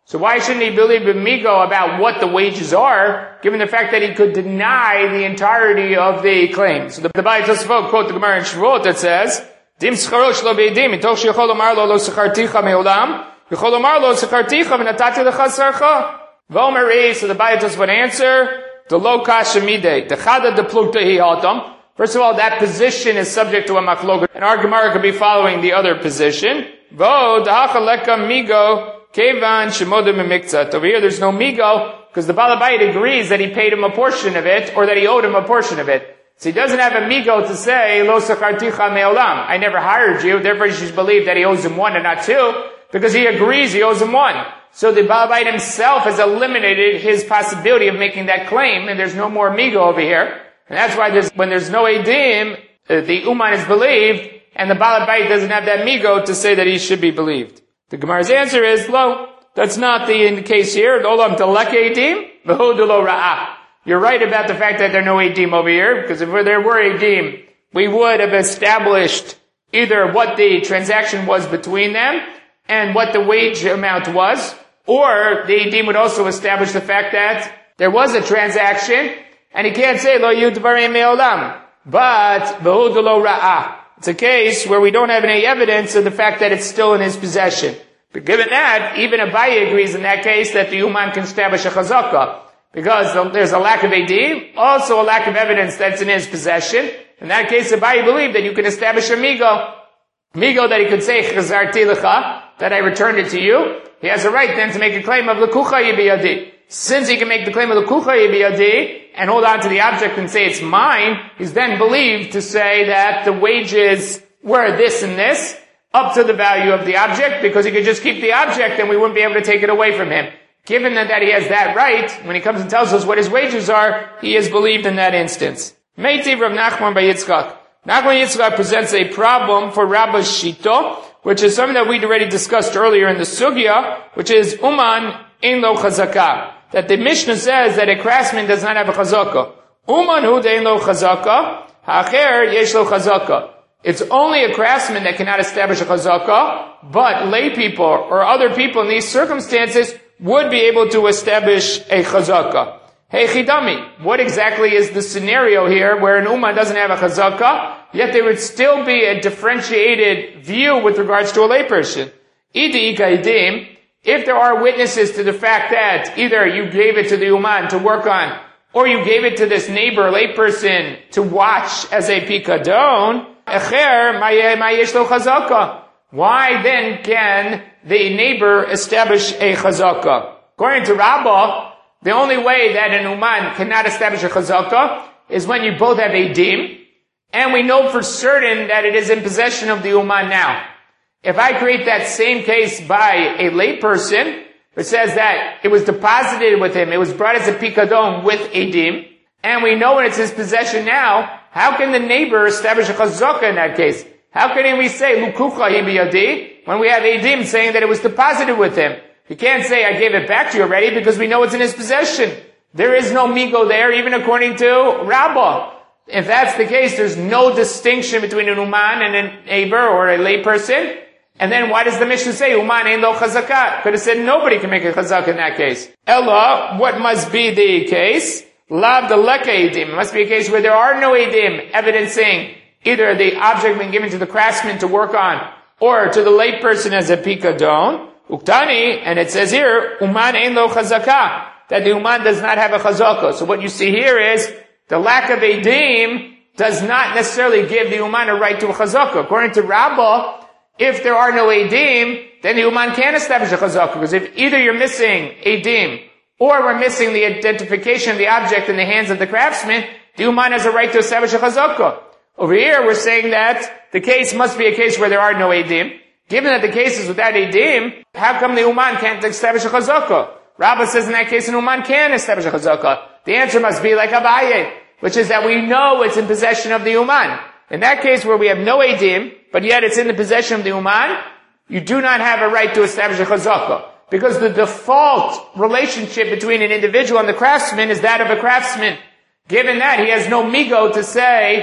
So why shouldn't he believe in Migo about what the wages are, given the fact that he could deny the entirety of the claim? So the Ba'ai Tosafot quote the Gemara in Shavuot that says, Dim scharo shelo beidim, mitoch sheyachol lomar lo secharticha me'olam, yachol lomar lo secharticha v'natati lecha sarcha. V'omer Rei, so the Ba'ai Tosafot answer, the lo kasha midei, the chada de plukta hi hatam. First of all, that position is subject to a machlokes, and our Gemara could be following the other position. Vo dahacha leka migo, Kevan shemodim mikzat. Over here, there's no migo because the Baal Habayit agrees that he paid him a portion of it, or that he owed him a portion of it. So he doesn't have a migo to say lo secharticha me'olam. I never hired you, therefore you should believe that he owes him one and not two, because he agrees he owes him one. So the Baal Habayit himself has eliminated his possibility of making that claim, and there's no more migo over here. And that's why when there's no edim, the uman is believed, and the Baal Habayit doesn't have that migo to say that he should be believed. The Gemara's answer is, lo, that's not the case here. Olam telek edim, v'hodu lo ra'ah. You're right about the fact that there are no edim over here, because if there were edim, we would have established either what the transaction was between them, and what the wage amount was, or the edim would also establish the fact that there was a transaction, and he can't say, lo yudvarim me'olam. But, v'hodu lo ra'ah. It's a case where we don't have any evidence of the fact that it's still in his possession. But given that, even Abaye agrees in that case that the Uman can establish a chazakah. Because there's a lack of edim, also a lack of evidence that it's in his possession. In that case, Abaye believed that you can establish a migo. Migo that he could say, chazarti lecha, that I returned it to you. He has a right then to make a claim of lekucha yibiyadi. Since he can make the claim of lekucha yibiyadi, and hold on to the object and say it's mine, he's then believed to say that the wages were this and this, up to the value of the object, because he could just keep the object and we wouldn't be able to take it away from him. Given that he has that right, when he comes and tells us what his wages are, he is believed in that instance. Meitiv Rav Nachman bar Yitzchak. Nachman Yitzchak presents a problem for Rabba's Shito, which is something that we'd already discussed earlier in the Sugya, which is Uman ein lo chazakah. That the Mishnah says that a craftsman does not have a chazakah. Uman hu dein lo chazakah, ha'acher yesh lo chazakah. It's only a craftsman that cannot establish a chazakah, but lay people or other people in these circumstances would be able to establish a chazakah. Hey chidami, what exactly is the scenario here where an uman doesn't have a chazakah, yet there would still be a differentiated view with regards to a layperson? Idi ikaidim, if there are witnesses to the fact that either you gave it to the uman to work on, or you gave it to this neighbor, layperson, to watch as a pikadon, echer mayesh lo chazakah. Why then can the neighbor establish a chazakah? According to Rabbah, the only way that an uman cannot establish a chazakah is when you both have edim, and we know for certain that it is in possession of the uman now. If I create that same case by a layperson, which says that it was deposited with him, it was brought as a pikadon with edim, and we know when it's his possession now, how can the neighbor establish a chazakah in that case? How can we say lukucha hibiyadi when we have edim saying that it was deposited with him? You can't say I gave it back to you already because we know it's in his possession. There is no migo there, even according to Rabbah. If that's the case, there's no distinction between an uman and a neighbor or a layperson. And then why does the Mishnah say, Uman ein lo chazakah? Could have said nobody can make a chazakah in that case. Ella, what must be the case? Lav deleka edim. It must be a case where there are no edim, evidencing either the object being given to the craftsman to work on, or to the layperson as a pikadon. Uktani, and it says here, Uman ein lo chazakah, that the Uman does not have a chazakah. So what you see here is, the lack of edim does not necessarily give the Uman a right to a chazakah. According to Rabbah, if there are no edim, then the uman can't establish a chazakah, because if either you're missing edim, or we're missing the identification of the object in the hands of the craftsman, the uman has a right to establish a chazakah. Over here, we're saying that the case must be a case where there are no edim. Given that the case is without edim, how come the uman can't establish a chazakah? Rabbah says in that case an uman can establish a chazakah. The answer must be like Abaye, which is that we know it's in possession of the uman. In that case where we have no edim, but yet it's in the possession of the uman, you do not have a right to establish a chazakah. Because the default relationship between an individual and the craftsman is that of a craftsman. Given that, he has no migo to say,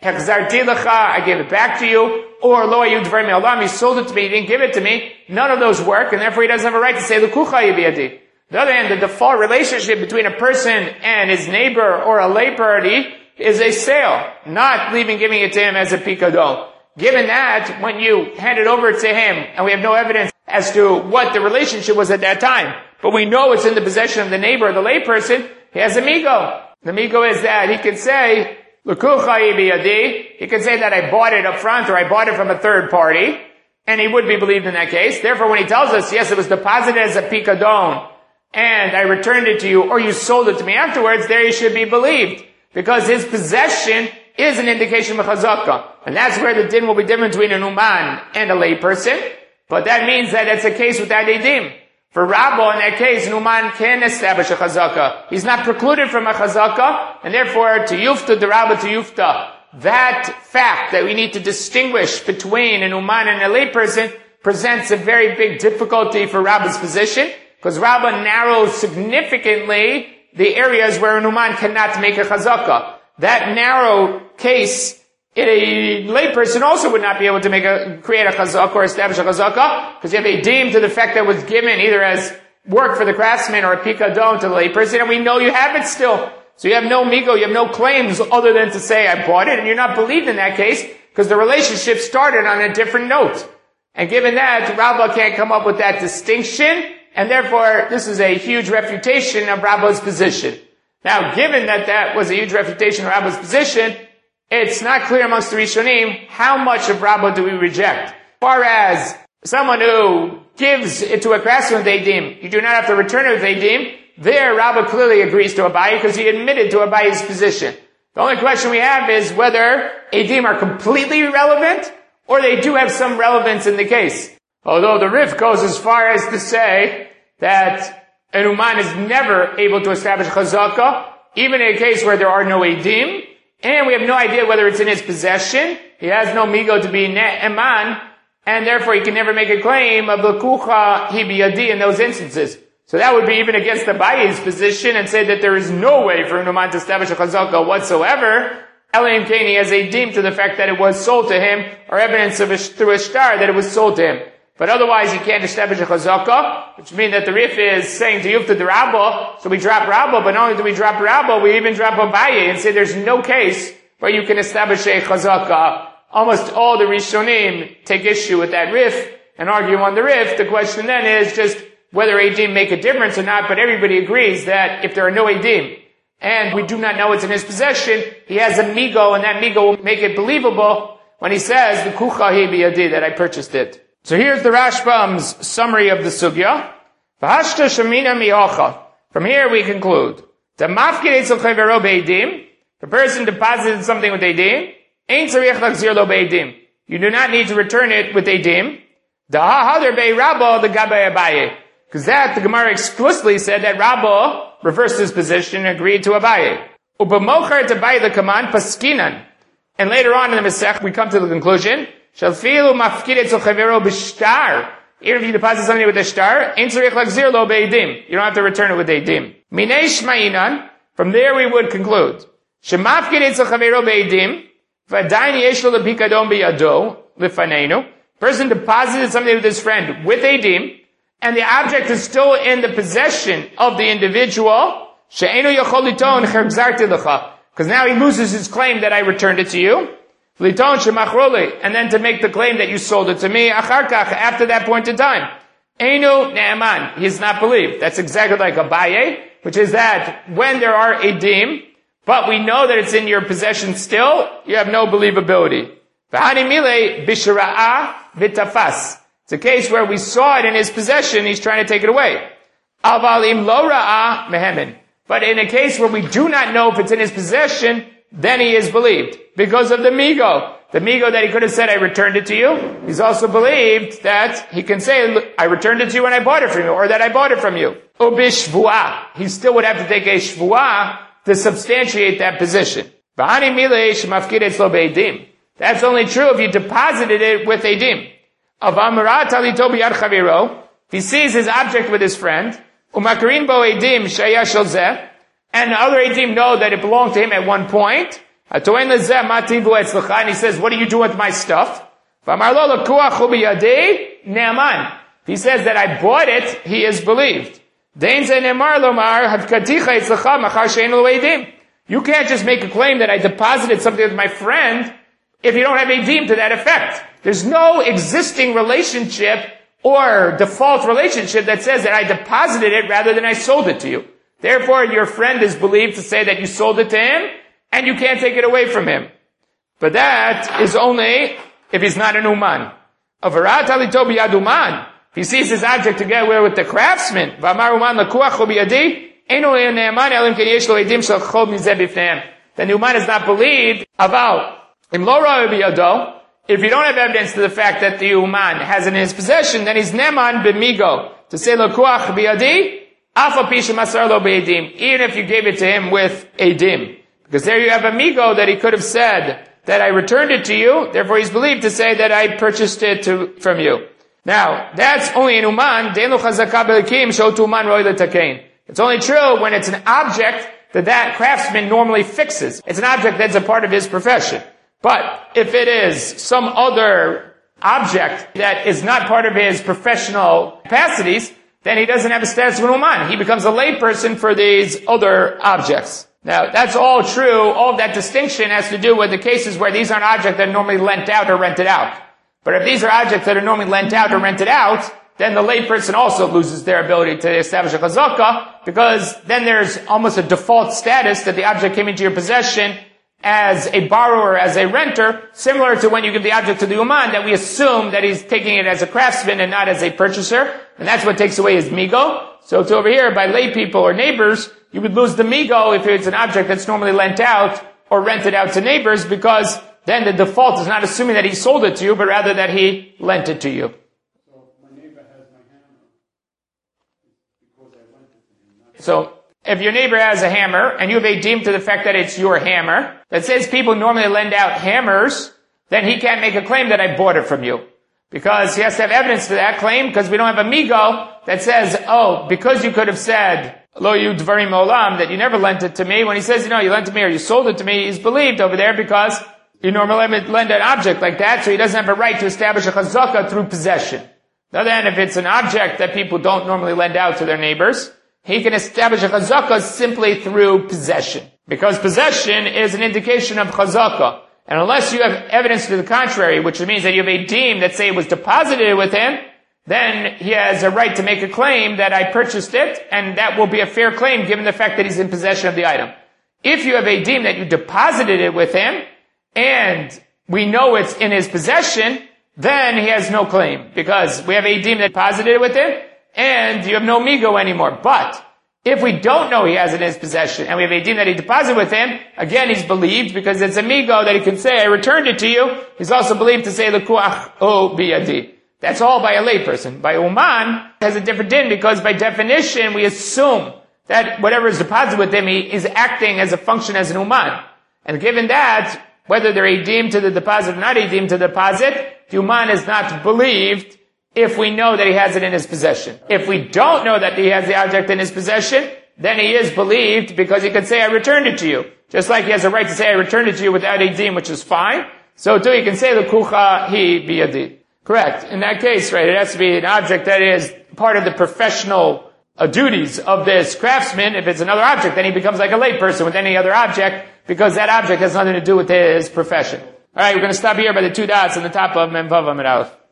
hechzarti lecha, I gave it back to you, or lo hayu dvarim me'olam, you sold it to me, you didn't give it to me. None of those work, and therefore he doesn't have a right to say l'kucha biyadi. On the other hand, the default relationship between a person and his neighbor or a lay party is a sale, not giving it to him as a pikadon. Given that, when you hand it over to him, and we have no evidence as to what the relationship was at that time, but we know it's in the possession of the neighbor or the layperson, he has a migo. The migo is that he can say, l'kucha biyadi, he can say that I bought it up front or I bought it from a third party, and he would be believed in that case. Therefore, when he tells us, yes, it was deposited as a pikadon, and I returned it to you, or you sold it to me afterwards, there he should be believed. Because his possession is an indication of chazakah. And that's where the din will be different between an uman and a layperson. But that means that it's a case without edim. For Rabbo, in that case, an uman can establish a chazakah. He's not precluded from a chazakah, and therefore, to yufta, the Rabbo to yufta, that fact that we need to distinguish between an uman and a layperson presents a very big difficulty for Rabbo's position, because Rabbo narrows significantly the areas where an uman cannot make a chazakah. That narrow case, a layperson also would not be able to create a chazakah or establish a chazakah, because you have a deem to the fact that it was given either as work for the craftsman or a pikadon to the layperson, and we know you have it still. So you have no migo, you have no claims other than to say, I bought it, and you're not believed in that case, because the relationship started on a different note. And given that, Rabba can't come up with that distinction, and therefore, this is a huge refutation of Rabba's position. Now, given that that was a huge refutation of Rabba's position, it's not clear amongst the Rishonim how much of Rabba do we reject. As far as someone who gives it to a craftsman with Eidim, you do not have to return it with Eidim, there Rabba clearly agrees to Abaye because he admitted to Abaye's position. The only question we have is whether Eidim are completely irrelevant or they do have some relevance in the case. Although the Rif goes as far as to say that an uman is never able to establish chazakah, even in a case where there are no edim, and we have no idea whether it's in his possession. He has no migo to be eman, and therefore he can never make a claim of l'kucha hi biyadi in those instances. So that would be even against Abaye's position and say that there is no way for an uman to establish a chazakah whatsoever. Elim Kani has a deem to the fact that it was sold to him, or evidence of through a star that it was sold to him. But otherwise, he can't establish a chazakah, which means that the Rif is saying to Yufta the Rabba, so we drop Rabba, but not only do we drop Rabba, we even drop Abaye and say there's no case where you can establish a chazakah. Almost all the Rishonim take issue with that Rif and argue on the Rif. The question then is just whether Eidim make a difference or not, but everybody agrees that if there are no Eidim, and we do not know it's in his possession, he has a migo, and that migo will make it believable when he says, the kucha hi biyadi, that I purchased it. So here's the Rashbam's summary of the sugya. V'hashta shamina mi'ocha. From here we conclude. The mafkid etzel chevero be'edim. The person deposited something with edim. Ein tzarich lachzir lo be'edim. You do not need to return it with edim. The ha'hader be'Rabba the gabay Abaye. Because that, the Gemara explicitly said that Rabba reversed his position and agreed to Abaye. U'b'mocher Abaye the kaman paskinan. And later on in the Masech we come to the conclusion, Shalfilu mafkidet so chavero b'shtar. Even if you deposit something with a star, ein tzarich lachzir lo be'edim. You don't have to return it with edim. Minei shma'inan. From there we would conclude. Shemafkidet so chavero be'edim. V'adayin yesh lo lepikadon biyado lifanenu. Person deposited something with his friend with edim, and the object is still in the possession of the individual. She'enu yachol liton ch'gzarti lecha. Because now he loses his claim that I returned it to you. Liton shemachroli, and then to make the claim that you sold it to me, acharkach, after that point in time. Einu ne'eman, he is not believed. That's exactly like Abaye, which is that when there are edim, but we know that it's in your possession still, you have no believability. V'hani mile b'shira'a v'tafas. It's a case where we saw it in his possession, he's trying to take it away. Aval im lo ra'a mehemen. But in a case where we do not know if it's in his possession, then he is believed. Because of the migo. The migo that he could have said, I returned it to you. He's also believed that he can say, I returned it to you when I bought it from you, or that I bought it from you. Ubishvuah. He still would have to take a shvuah to substantiate that position. That's only true if you deposited it with edim. If he sees his object with his friend, and the other edim know that it belonged to him at one point, And he says, what do you do with my stuff? He says that I bought it, he is believed. You can't just make a claim that I deposited something with my friend if you don't have edim to that effect. There's no existing relationship or default relationship that says that I deposited it rather than I sold it to you. Therefore, your friend is believed to say that you sold it to him, and you can't take it away from him. But that is only if he's not an uman. If he sees his object together with the craftsman, then the uman is not believed about. If you don't have evidence to the fact that the uman has it in his possession, then he's neman b'migo. To say l'kuach b'yadi, afa pisha masar lo b'edim. Even if you gave it to him with edim. Because there you have a migo that he could have said that I returned it to you, therefore he's believed to say that I purchased it from you. Now, that's only an uman, de'en lo chazaka b'lekim sh'otu uman roi l'takein. It's only true when it's an object that craftsman normally fixes. It's an object that's a part of his profession. But if it is some other object that is not part of his professional capacities, then he doesn't have the status of an uman. He becomes a layperson for these other objects. Now, that's all true. All of that distinction has to do with the cases where these aren't objects that are normally lent out or rented out. But if these are objects that are normally lent out or rented out, then the layperson also loses their ability to establish a chazakah, because then there's almost a default status that the object came into your possession as a borrower, as a renter, similar to when you give the object to the uman, that we assume that he's taking it as a craftsman and not as a purchaser, and that's what takes away his migo. So to over here, by lay people or neighbors, you would lose the migo if it's an object that's normally lent out or rented out to neighbors, because then the default is not assuming that he sold it to you, but rather that he lent it to you. So, if your neighbor has a hammer, and you have a deem to the fact that it's your hammer, that says people normally lend out hammers, then he can't make a claim that I bought it from you. Because he has to have evidence to that claim, because we don't have a migo that says, oh, because you could have said, lo yu dvarim olam, that you never lent it to me. When he says, you lent it to me or you sold it to me, he's believed over there because you normally lend an object like that, so he doesn't have a right to establish a chazakah through possession. Now then, if it's an object that people don't normally lend out to their neighbors, he can establish a chazakah simply through possession. Because possession is an indication of chazakah. And unless you have evidence to the contrary, which means that you have a deem that say it was deposited with him, then he has a right to make a claim that I purchased it, and that will be a fair claim given the fact that he's in possession of the item. If you have a deem that you deposited it with him, and we know it's in his possession, then he has no claim. Because we have a deem that deposited it with him, and you have no migo anymore. But if we don't know he has it in his possession, and we have a deem that he deposited with him, again he's believed because it's a migo that he can say, I returned it to you. He's also believed to say, l'kuach o biyadi. That's all by a layperson. By uman, it has a different din because by definition we assume that whatever is deposited with him, he is acting as a function as an uman. And given that, whether they're a deem to the deposit or not a deem to the deposit, the uman is not believed if we know that he has it in his possession. If we don't know that he has the object in his possession, then he is believed because he could say, I returned it to you. Just like he has a right to say, I returned it to you without a deem, which is fine. So too, he can say, l'kucha hi biyadi. Correct. In that case, right, it has to be an object that is part of the professional duties of this craftsman. If it's another object, then he becomes like a layperson with any other object because that object has nothing to do with his profession. Alright, we're going to stop here by the two dots on the top of Mem Vav Amud Aleph.